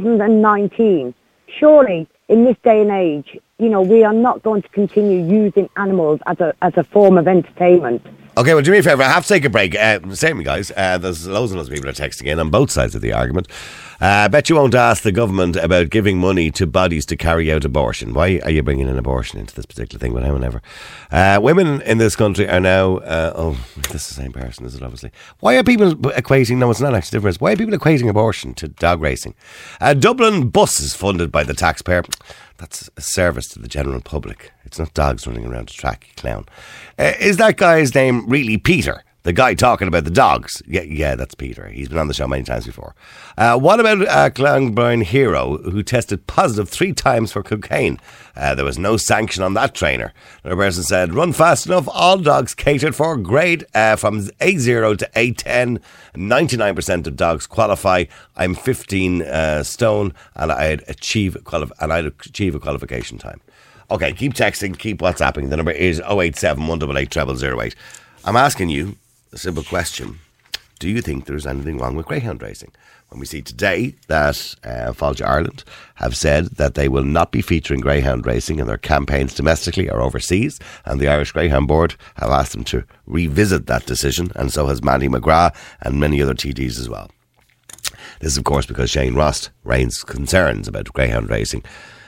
[SPEAKER 5] 2019. Surely, in this day and age, we are not going to continue using animals as a form of entertainment.
[SPEAKER 3] Okay, well, do me a favour. I have to take a break. Same, guys. There's loads and loads of people are texting in on both sides of the argument. I bet you won't ask the government about giving money to bodies to carry out abortion. Why are you bringing in abortion into this particular thing? But however, women in this country are now... this is the same person, is it, obviously? Why are people equating... No, it's not actually different. Why are people equating abortion to dog racing? Dublin bus is funded by the taxpayer. That's a service to the general public. It's not dogs running around a track, you clown. Is that guy's name really Peter? The guy talking about the dogs? Yeah, that's Peter. He's been on the show many times before. What about Clongburn Hero, who tested positive 3 times for cocaine? There was no sanction on that trainer. Another person said, run fast enough, all dogs catered for, grade from 8.0 to 8.10. 99% of dogs qualify. I'm 15 stone and I'd achieve a qualification time. Okay, keep texting, keep WhatsApping. The number is 087 188 0008. I'm asking you a simple question. Do you think there's anything wrong with greyhound racing? When we see today that Fáilte Ireland have said that they will not be featuring greyhound racing in their campaigns domestically or overseas, and the Irish Greyhound Board have asked them to revisit that decision, and so has Mandy McGrath and many other TDs as well. This is, of course, because Shane Ross raised concerns about greyhound racing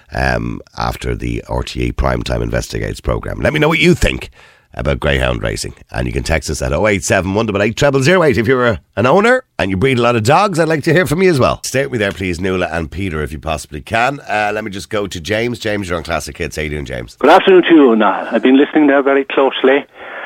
[SPEAKER 3] after the RTE Primetime Investigates programme. Let me know what you think about greyhound racing, and you can text us at 087 188 0008. If you're an owner and you breed a lot of dogs, I'd like to hear from you as well. Stay with me there, please, Nuala and Peter, if you possibly can. Let me just go to James. James, you're on Classic Hits. How you doing, James?
[SPEAKER 9] Good afternoon to you, Niall. I've been listening there very closely.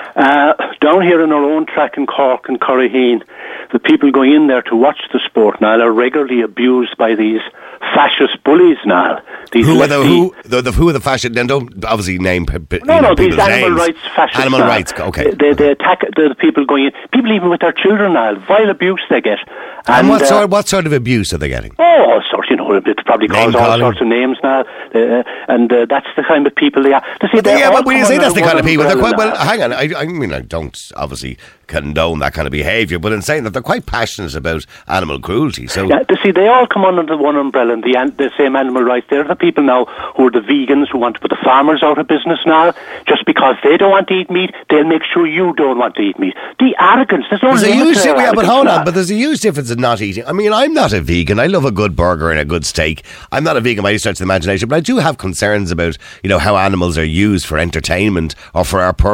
[SPEAKER 9] Down here in our own track in Cork and Curraheen, the people going in there to watch the sport, Niall, are regularly abused by these fascist bullies, Niall.
[SPEAKER 3] Who are the fascists? Then don't obviously name
[SPEAKER 9] these animal
[SPEAKER 3] names.
[SPEAKER 9] Rights fascists.
[SPEAKER 3] Animal rights, okay.
[SPEAKER 9] They attack the people going in. People even with their children, Niall. Vile abuse they get.
[SPEAKER 3] And what sort of abuse are they getting?
[SPEAKER 9] Oh, all sorts, it probably calls all sorts of names now. And that's the kind of people they are.
[SPEAKER 3] But when you say that's the kind of people, they're quite... Well, hang on. I mean, I don't obviously condone that kind of behaviour, but in saying that they're quite passionate about animal cruelty. So
[SPEAKER 9] yeah, they all come under the one umbrella, and the same animal rights. They're the people now who are the vegans who want to put the farmers out of business now. Just because they don't want to eat meat, they'll make sure you don't want to eat meat. The arrogance. There's a huge difference.
[SPEAKER 3] But hold on. But there's a huge difference in not eating. I mean, I'm not a vegan. I love a good burger and a good steak. I'm not a vegan by any stretch of the imagination, but I do have concerns about how animals are used for entertainment or for our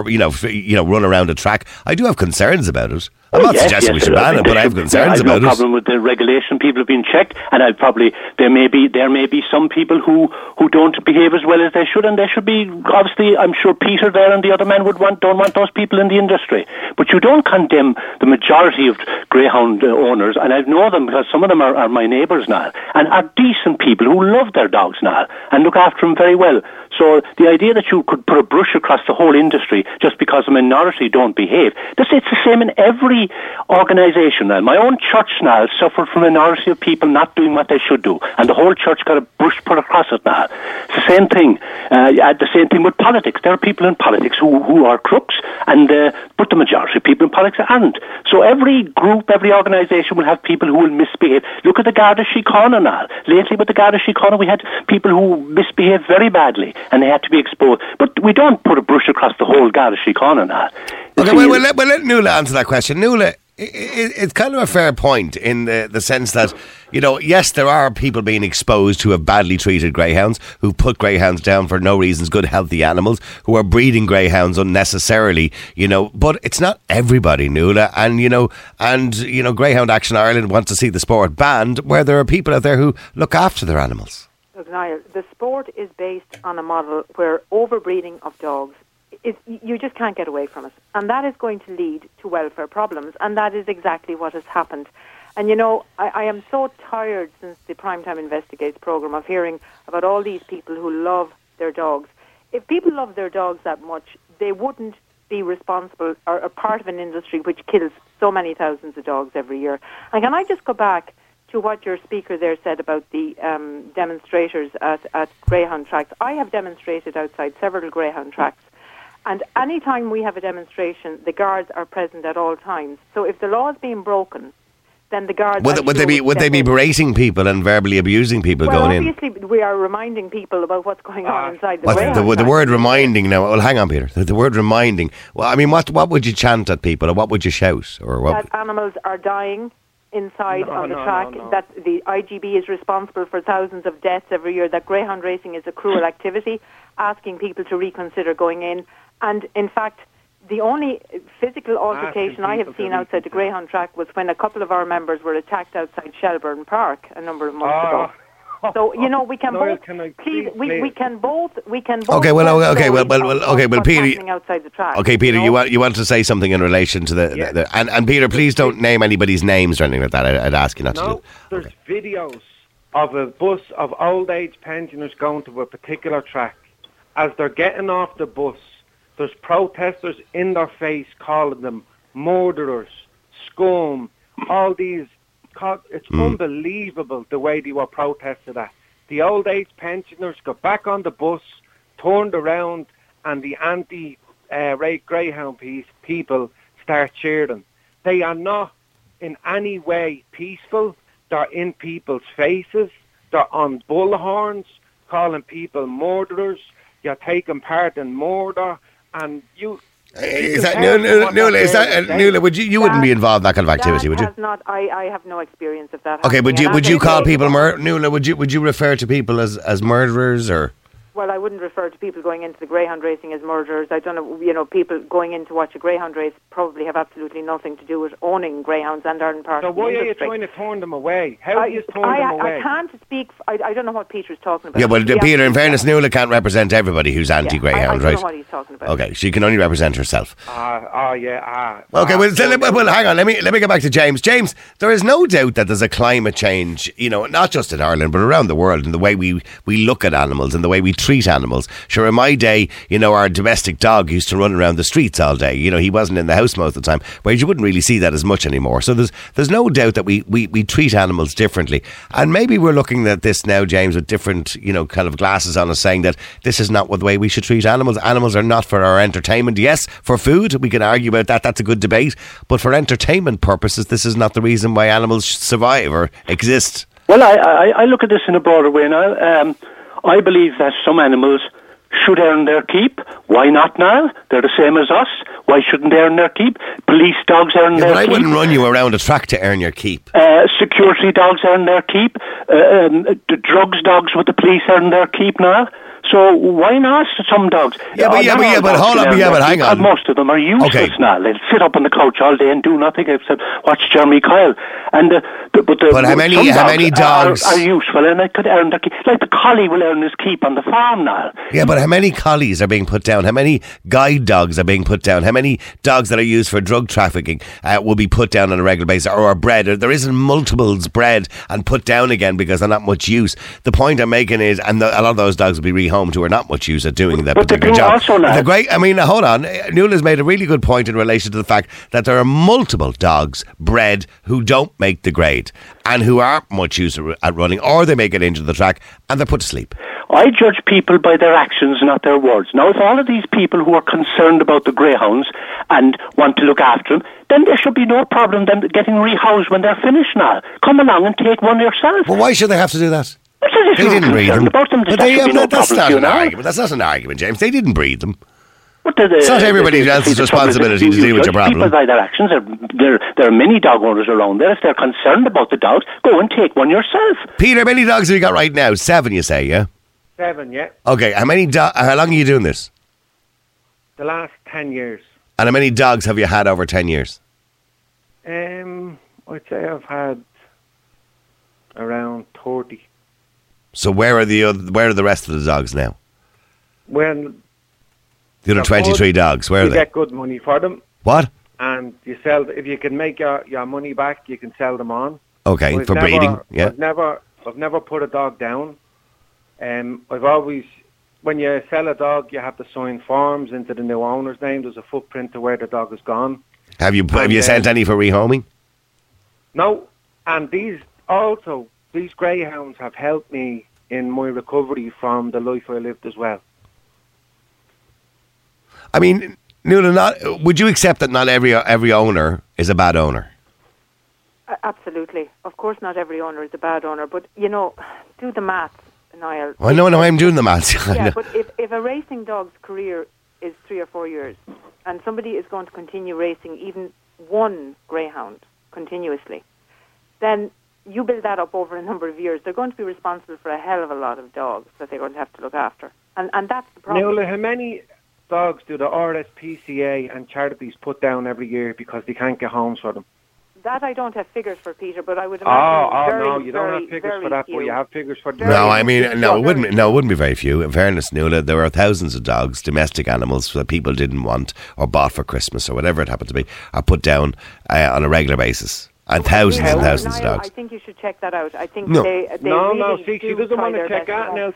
[SPEAKER 3] run around a track. I do have concerns about it. I'm not suggesting we should ban it, but I have concerns about it.
[SPEAKER 9] I have no problem with the regulation. People have been checked, and there may be some people who don't behave as well as they should, and they should be, obviously, I'm sure Peter there and the other men don't want those people in the industry. But you don't condemn the majority of greyhound owners, and I know them because some of them are my neighbours now, and are decent people who love their dogs now and look after them very well. So the idea that you could put a brush across the whole industry just because a minority don't behave, it's the same in every organisation now. My own church now suffered from a minority of people not doing what they should do, and the whole church got a brush put across it now. It's the same thing. The same thing with politics. There are people in politics who are crooks, but the majority of people in politics aren't. So every group, every organisation will have people who will misbehave. Look at the Garda Síochána now. Lately with the Garda Síochána we had people who misbehaved very badly and they had to be exposed. But we don't put a brush across the whole Garda Síochána now.
[SPEAKER 3] Okay, well, let Nuala answer that question. Nuala, it's kind of a fair point in the sense that, yes, there are people being exposed who have badly treated greyhounds, who put greyhounds down for no reasons, good healthy animals, who are breeding greyhounds unnecessarily, but it's not everybody, Nuala, and Greyhound Action Ireland wants to see the sport banned where there are people out there who look after their animals.
[SPEAKER 7] Look, Niall, the sport is based on a model where overbreeding of dogs you just can't get away from it. And that is going to lead to welfare problems. And that is exactly what has happened. And, I am so tired since the Primetime Investigates programme of hearing about all these people who love their dogs. If people love their dogs that much, they wouldn't be responsible or part of an industry which kills so many thousands of dogs every year. And can I just go back to what your speaker there said about the demonstrators at greyhound tracks. I have demonstrated outside several greyhound tracks, and any time we have a demonstration, the guards are present at all times. So if the law is being broken, then the guards
[SPEAKER 3] would they be berating people and verbally abusing people going in?
[SPEAKER 7] Well, obviously we are reminding people about what's going on inside the greyhound
[SPEAKER 3] the
[SPEAKER 7] track.
[SPEAKER 3] word reminding now. Well, hang on, Peter. The word reminding. Well, I mean, what would you chant at people, or what would you shout, or what?
[SPEAKER 7] That animals are dying inside on the track, that the IGB is responsible for thousands of deaths every year, that greyhound racing is a cruel activity, asking people to reconsider going in. And in fact, the only physical altercation I have seen outside the greyhound track was when a couple of our members were attacked outside Shelburne Park a number of months ago. So we can both. Please, we can both.
[SPEAKER 3] Okay, well, Peter.
[SPEAKER 7] Outside the track.
[SPEAKER 3] Okay, Peter, you want to say something in relation to the and Peter, please don't name anybody's names or anything like that. I'd ask you not to do.
[SPEAKER 8] There's videos of a bus of old age pensioners going to a particular track. As they're getting off the bus, there's protesters in their face calling them murderers, scum, all these. It's unbelievable the way they were protested at. The old age pensioners got back on the bus, turned around, and the anti-rape greyhound people start cheering. They are not in any way peaceful. They're in people's faces. They're on bullhorns, calling people murderers. You're taking part in murder, and you.
[SPEAKER 3] Is that Nuala? Would you wouldn't be involved in that kind of activity, would you?
[SPEAKER 7] I have no experience of that.
[SPEAKER 3] Okay, would you call people Nuala? Would you refer to people as murderers or?
[SPEAKER 7] Well, I wouldn't refer to people going into the greyhound racing as murderers. I don't know, people going in to watch a greyhound race probably have absolutely nothing to do with owning greyhounds and aren't part of the industry.
[SPEAKER 8] So why are you trying to turn them away? How do you turn them away?
[SPEAKER 7] I can't speak, I don't know what Peter's talking about.
[SPEAKER 3] Yeah, well, Peter, in fairness, Nuala can't represent everybody who's anti-greyhound, right?
[SPEAKER 7] I don't know what he's talking about.
[SPEAKER 3] Okay, she can only represent herself.
[SPEAKER 8] Okay,
[SPEAKER 3] well, hang on, let me get back to James. James, there is no doubt that there's a climate change, not just in Ireland, but around the world, in the way we look at animals and the way we treat animals. Sure, in my day, our domestic dog used to run around the streets all day. He wasn't in the house most of the time, whereas you wouldn't really see that as much anymore. So there's no doubt that we treat animals differently. And maybe we're looking at this now, James, with different, kind of glasses on us, saying that this is not the way we should treat animals. Animals are not for our entertainment. Yes, for food, we can argue about that. That's a good debate. But for entertainment purposes, this is not the reason why animals survive or exist.
[SPEAKER 9] Well, I look at this in a broader way now. I believe that some animals should earn their keep. Why not now? They're the same as us. Why shouldn't they earn their keep? Police dogs earn their keep.
[SPEAKER 3] I wouldn't run you around a track to earn your keep.
[SPEAKER 9] Security dogs earn their keep. The drugs dogs with the police earn their keep now. So why not some dogs?
[SPEAKER 3] But hold on, hang on.
[SPEAKER 9] Most of them are useless now. They'll sit up on the couch all day and do nothing except watch Jeremy Kyle. And
[SPEAKER 3] but how many dogs
[SPEAKER 9] are useful and they could earn their keep? Like the collie will earn his keep on the farm now.
[SPEAKER 3] Yeah, but how many collies are being put down? How many guide dogs are being put down? How many dogs that are used for drug trafficking will be put down on a regular basis or are bred? There isn't multiples bred and put down again because they're not much use. The point I'm making is, and a lot of those dogs will be rehomed who are not much use at doing that particular job. Hold on. Nuala's made a really good point in relation to the fact that there are multiple dogs bred who don't make the grade and who aren't much use at running, or they may get into the track and they're put to sleep.
[SPEAKER 9] I judge people by their actions, not their words. Now, if all of these people who are concerned about the greyhounds and want to look after them, then there should be no problem them getting rehoused when they're finished now. Come along and take one yourself.
[SPEAKER 3] Well, why should they have to do that?
[SPEAKER 9] They didn't breed them.
[SPEAKER 3] That's not an argument. That's not an argument, James. They didn't breed them. It's not everybody else's responsibility to deal with your problem.
[SPEAKER 9] People by their actions. There are many dog owners around there. If they're concerned about the dogs, go and take one yourself.
[SPEAKER 3] Peter, how many dogs have you got right now? 7, you say, yeah?
[SPEAKER 8] 7, yeah.
[SPEAKER 3] Okay, how long are you doing this?
[SPEAKER 8] The last 10 years.
[SPEAKER 3] And how many dogs have you had over 10 years?
[SPEAKER 8] I'd say I've had around 30.
[SPEAKER 3] So where are the rest of the dogs now?
[SPEAKER 8] Well,
[SPEAKER 3] the other 23 dogs, where are they?
[SPEAKER 8] You get good money for them.
[SPEAKER 3] What?
[SPEAKER 8] And you sell. If you can make your money back, you can sell them on.
[SPEAKER 3] Okay, for breeding. Yeah.
[SPEAKER 8] I've never put a dog down. I've always, when you sell a dog, you have to sign forms into the new owner's name. There's a footprint to where the dog has gone.
[SPEAKER 3] Have you sent any for rehoming?
[SPEAKER 8] No, and also, these greyhounds have helped me in my recovery from the life I lived as well.
[SPEAKER 3] I mean, Nuala, would you accept that not every owner is a bad owner?
[SPEAKER 7] Absolutely. Of course not every owner is a bad owner, but, do the maths, Niall.
[SPEAKER 3] I know, I'm doing the maths.
[SPEAKER 7] Yeah, but if a racing dog's career is 3 or 4 years, and somebody is going to continue racing even one greyhound continuously, then you build that up over a number of years. They're going to be responsible for a hell of a lot of dogs that they're going to have to look after. And that's the problem.
[SPEAKER 8] Nuala, how many dogs do the RSPCA and charities put down every year because they can't get homes for them?
[SPEAKER 7] That I don't have figures for, Peter, but I would imagine
[SPEAKER 8] no, you don't have figures for that, but you have figures for...
[SPEAKER 3] No, I mean, no, it wouldn't be very few. In fairness, Nuala, there are thousands of dogs, domestic animals that people didn't want or bought for Christmas or whatever it happened to be, are put down on a regular basis. And thousands and thousands of dogs.
[SPEAKER 7] I think you should check that out. I think
[SPEAKER 8] no.
[SPEAKER 7] they
[SPEAKER 8] she doesn't want to check that now.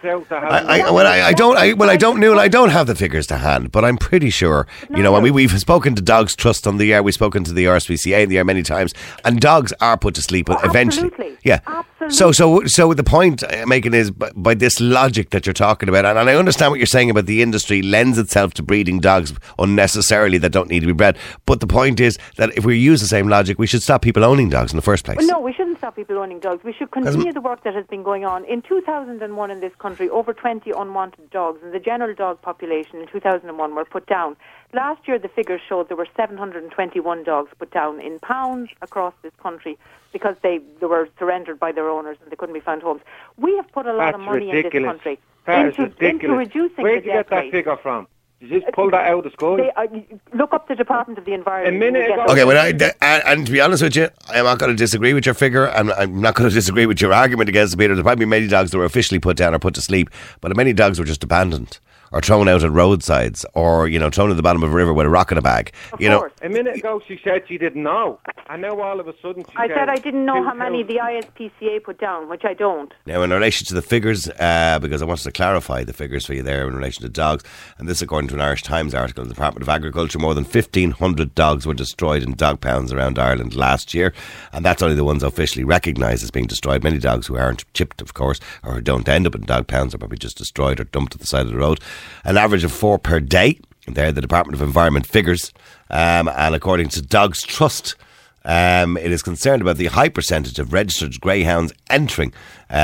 [SPEAKER 3] I don't have the figures to hand, but I'm pretty sure. We've spoken to Dogs Trust on the air. We've spoken to the RSPCA in the air many times, and dogs are put to sleep eventually.
[SPEAKER 7] Absolutely.
[SPEAKER 3] Yeah. Absolutely. So the point I'm making is by this logic that you're talking about, and I understand what you're saying about the industry lends itself to breeding dogs unnecessarily that don't need to be bred. But the point is that if we use the same logic, we should stop people owning dogs in the first place.
[SPEAKER 7] Well, no, we shouldn't stop people owning dogs. We should continue the work that has been going on. In 2001 in this country, over 20 unwanted dogs, and the general dog population in 2001 were put down. Last year, the figures showed there were 721 dogs put down in pounds across this country because they were surrendered by their owners and they couldn't be found homes. We have put a lot of money in this country into reducing
[SPEAKER 8] Where'd
[SPEAKER 7] the
[SPEAKER 8] you get that
[SPEAKER 7] rate.
[SPEAKER 8] figure from? Did you just pull that out of the sky?
[SPEAKER 7] Look up the Department of the Environment.
[SPEAKER 8] A minute ago.
[SPEAKER 3] Okay, and to be honest with you, I'm not going to disagree with your figure. I'm not going to disagree with your argument against Peter. There'll probably be many dogs that were officially put down or put to sleep, but many dogs were just abandoned or thrown out at roadsides or, thrown at the bottom of a river with a rock in a bag.
[SPEAKER 7] Of course.
[SPEAKER 8] A minute ago she said she didn't know. And now all of a sudden she
[SPEAKER 7] said I didn't know how many the ISPCA put down, which I don't.
[SPEAKER 3] Now, in relation to the figures, because I wanted to clarify the figures for you there in relation to dogs, and this according to an Irish Times article, the Department of Agriculture, more than 1,500 dogs were destroyed in dog pounds around Ireland last year, and that's only the ones officially recognised as being destroyed. Many dogs who aren't chipped, of course, or don't end up in dog pounds are probably just destroyed or dumped at the side of the road. An average of 4 per day. There, the Department of Environment figures, and according to Dogs Trust, it is concerned about the high percentage of registered greyhounds entering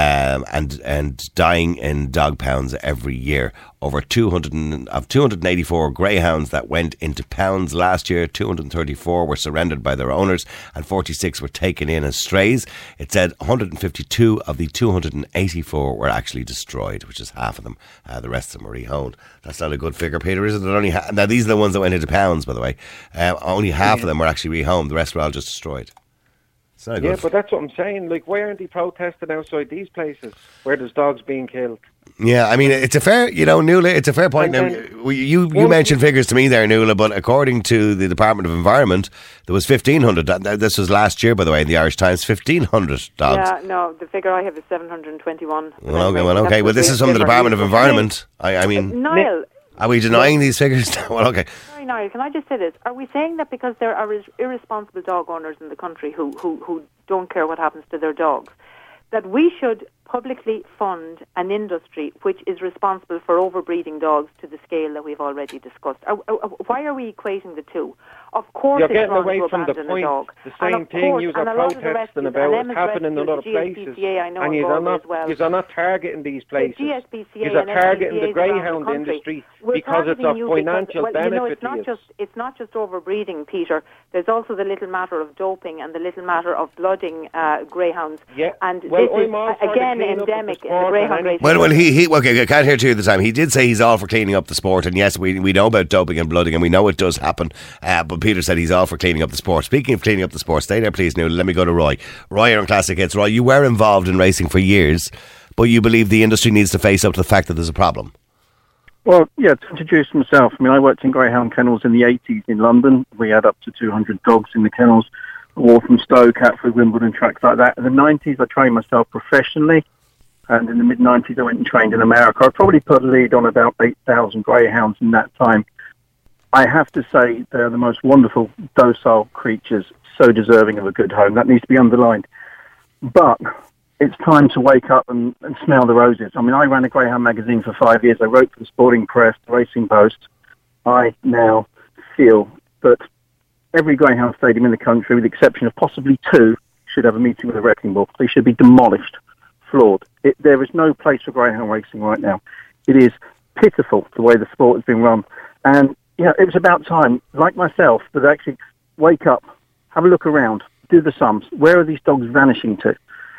[SPEAKER 3] and dying in dog pounds every year. Over 284 greyhounds that went into pounds last year, 234 were surrendered by their owners and 46 were taken in as strays. It said 152 of the 284 were actually destroyed, which is half of them. The rest of them were rehomed. That's not a good figure, Peter, is it? Now, these are the ones that went into pounds, by the way. Only half of them were actually rehomed. The rest were all just destroyed.
[SPEAKER 8] Yeah, but that's what I'm saying. Like, why aren't they protesting outside these places where there's dogs being killed?
[SPEAKER 3] Yeah, I mean, it's a fair, Nuala, it's a fair point. Now, you mentioned figures to me there, Nuala, but according to the Department of Environment, there was 1,500. This was last year, by the way, in the Irish Times, 1,500 dogs.
[SPEAKER 7] Yeah, no, the figure I have is 721.
[SPEAKER 3] Okay. Well, this is from the Department of Environment. I mean,
[SPEAKER 7] Niall,
[SPEAKER 3] are we denying these figures? Well, okay.
[SPEAKER 7] Sorry, Niall, can I just say this? Are we saying that because there are irresponsible dog owners in the country who don't care what happens to their dogs, that we should publicly fund an industry which is responsible for overbreeding dogs to the scale that we've already discussed? Why are we equating the two? Of course,
[SPEAKER 8] you're
[SPEAKER 7] it's
[SPEAKER 8] getting
[SPEAKER 7] wrong
[SPEAKER 8] away
[SPEAKER 7] to
[SPEAKER 8] from the
[SPEAKER 7] abandon
[SPEAKER 8] point.
[SPEAKER 7] a dog.
[SPEAKER 8] The same thing you are protesting about is happening in other places, and you're not targeting these places. You're targeting the greyhound industry because it's of financial benefit.
[SPEAKER 7] It's not just overbreeding, Peter. There's also the little matter of doping and the little matter of blooding greyhounds.
[SPEAKER 8] Yeah.
[SPEAKER 7] And this is again endemic in the greyhound racing.
[SPEAKER 3] Well, I can't hear two at the time. He did say he's all for cleaning up the sport, and yes, we know about doping and blooding, and we know it does happen. But Peter said he's all for cleaning up the sport. Speaking of cleaning up the sport, stay there, please, Nuala. Let me go to Roy. Roy on Classic Hits. Roy, you were involved in racing for years, but you believe the industry needs to face up to the fact that there's a problem.
[SPEAKER 10] Well, yeah, to introduce myself, I mean, I worked in greyhound kennels in the 80s in London. We had up to 200 dogs in the kennels. Walthamstow, Catford, Wimbledon, tracks like that. In the 90s, I trained myself professionally. And in the mid-90s, I went and trained in America. I probably put a lead on about 8,000 greyhounds in that time. I have to say they're the most wonderful, docile creatures, so deserving of a good home. That needs to be underlined. But it's time to wake up and smell the roses. I mean, I ran a greyhound magazine for 5 years. I wrote for the Sporting Press, the Racing Post. I now feel that every greyhound stadium in the country, with the exception of possibly 2, should have a meeting with a wrecking ball. They should be demolished, floored. There is no place for greyhound racing right now. It is pitiful the way the sport has been run. And, it was about time, like myself, that I actually wake up, have a look around, do the sums. Where are these dogs vanishing to?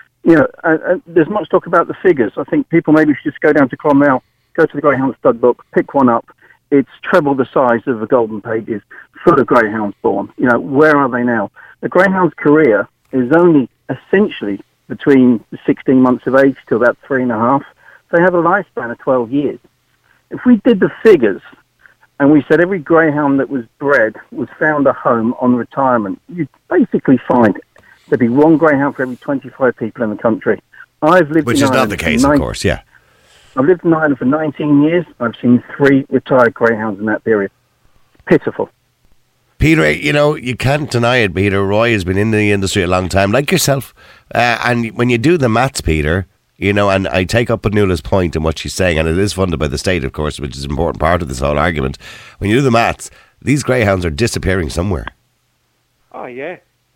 [SPEAKER 10] There's much talk about the figures. I think people maybe should just go down to Clonmel, go to the Greyhound Stud Book, pick one up. It's treble the size of the Golden Pages, full of greyhounds born. Where are they now? The greyhound's career is only essentially between 16 months of age to about 3.5. They have a lifespan of 12 years. If we did the figures and we said every greyhound that was bred was found a home on retirement, you'd basically find there'd be one greyhound for every 25 people in the country.
[SPEAKER 3] Which is not the case, of course, yeah.
[SPEAKER 10] I've lived in Ireland for 19 years. I've seen 3 retired greyhounds in that period. Pitiful.
[SPEAKER 3] Peter, you can't deny it, Peter. Roy has been in the industry a long time, like yourself. And when you do the maths, Peter, and I take up Nuala's point and what she's saying, and it is funded by the state, of course, which is an important part of this whole argument. When you do the maths, these greyhounds are disappearing somewhere.
[SPEAKER 8] Oh, yeah.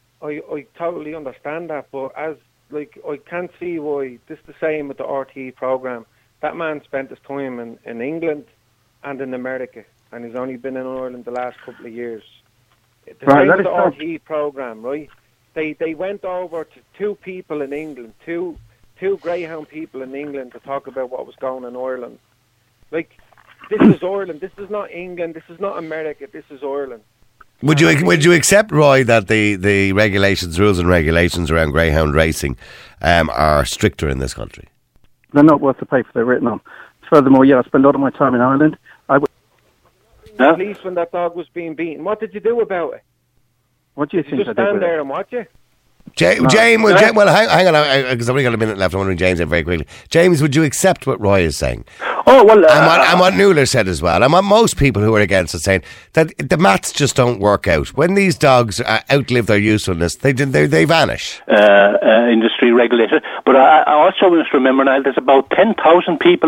[SPEAKER 8] I totally understand that, but I can't see why this is the same with the RTE programme. That man spent his time in England and in America, and he's only been in Ireland the last couple of years. The same with the RTE programme, right? They went over to 2 people in England, two greyhound people in England to talk about what was going on in Ireland. This is Ireland. This is not England. This is not America. This is Ireland.
[SPEAKER 3] Would you accept, Roy, that the rules and regulations around greyhound racing are stricter in this country?
[SPEAKER 10] They're not worth the paper they're written on. Furthermore, I spent a lot of my time in Ireland.
[SPEAKER 8] The police when that dog was being beaten. What did you do about it?
[SPEAKER 10] What do you think?
[SPEAKER 8] Just stand there and watch it?
[SPEAKER 3] James, hang on, because I've only got a minute left. I'm wondering, James, very quickly. James, would you accept what Roy is saying?
[SPEAKER 9] Oh, well...
[SPEAKER 3] and what Nuala said as well, and what most people who are against it saying, that the maths just don't work out. When these dogs outlive their usefulness, they vanish.
[SPEAKER 9] Industry regulated. But I also must remember now, there's about 10,000 people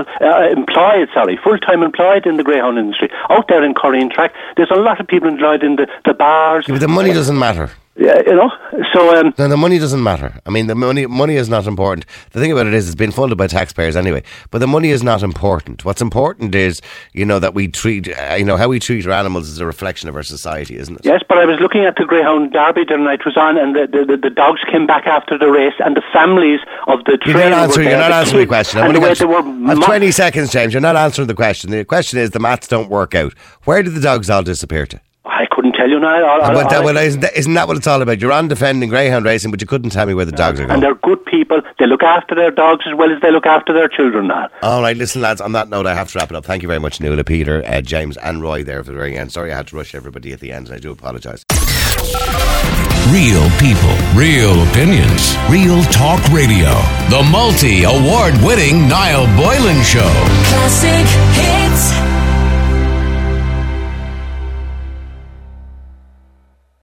[SPEAKER 9] full-time employed in the greyhound industry. Out there in Corrine Track, there's a lot of people employed in the bars.
[SPEAKER 3] Yeah, but the money doesn't matter.
[SPEAKER 9] Yeah, so...
[SPEAKER 3] No, the money doesn't matter. I mean, the money is not important. The thing about it is, it's been funded by taxpayers anyway. But the money is not important. What's important is, that we treat, how we treat our animals is a reflection of our society, isn't it?
[SPEAKER 9] Yes, but I was looking at the Greyhound Derby the night was on, and the dogs came back after the race, and the families of the trainers...
[SPEAKER 3] You're not answering the question. I have 20 seconds, James. You're not answering the question. The question is, the maths don't work out. Where did the dogs all disappear to?
[SPEAKER 9] I couldn't tell you now.
[SPEAKER 3] Isn't that what it's all about? You're on defending greyhound racing, but you couldn't tell me where the dogs are going.
[SPEAKER 9] And they're good people. They look after their dogs as well as they look after their children now.
[SPEAKER 3] All right, listen, lads, on that note, I have to wrap it up. Thank you very much, Nuala, Peter, James and Roy there for the very end. Sorry I had to rush everybody at the end, and I do apologise.
[SPEAKER 1] Real people, real opinions, real talk radio. The multi-award-winning Niall Boylan Show.
[SPEAKER 2] Classic hits.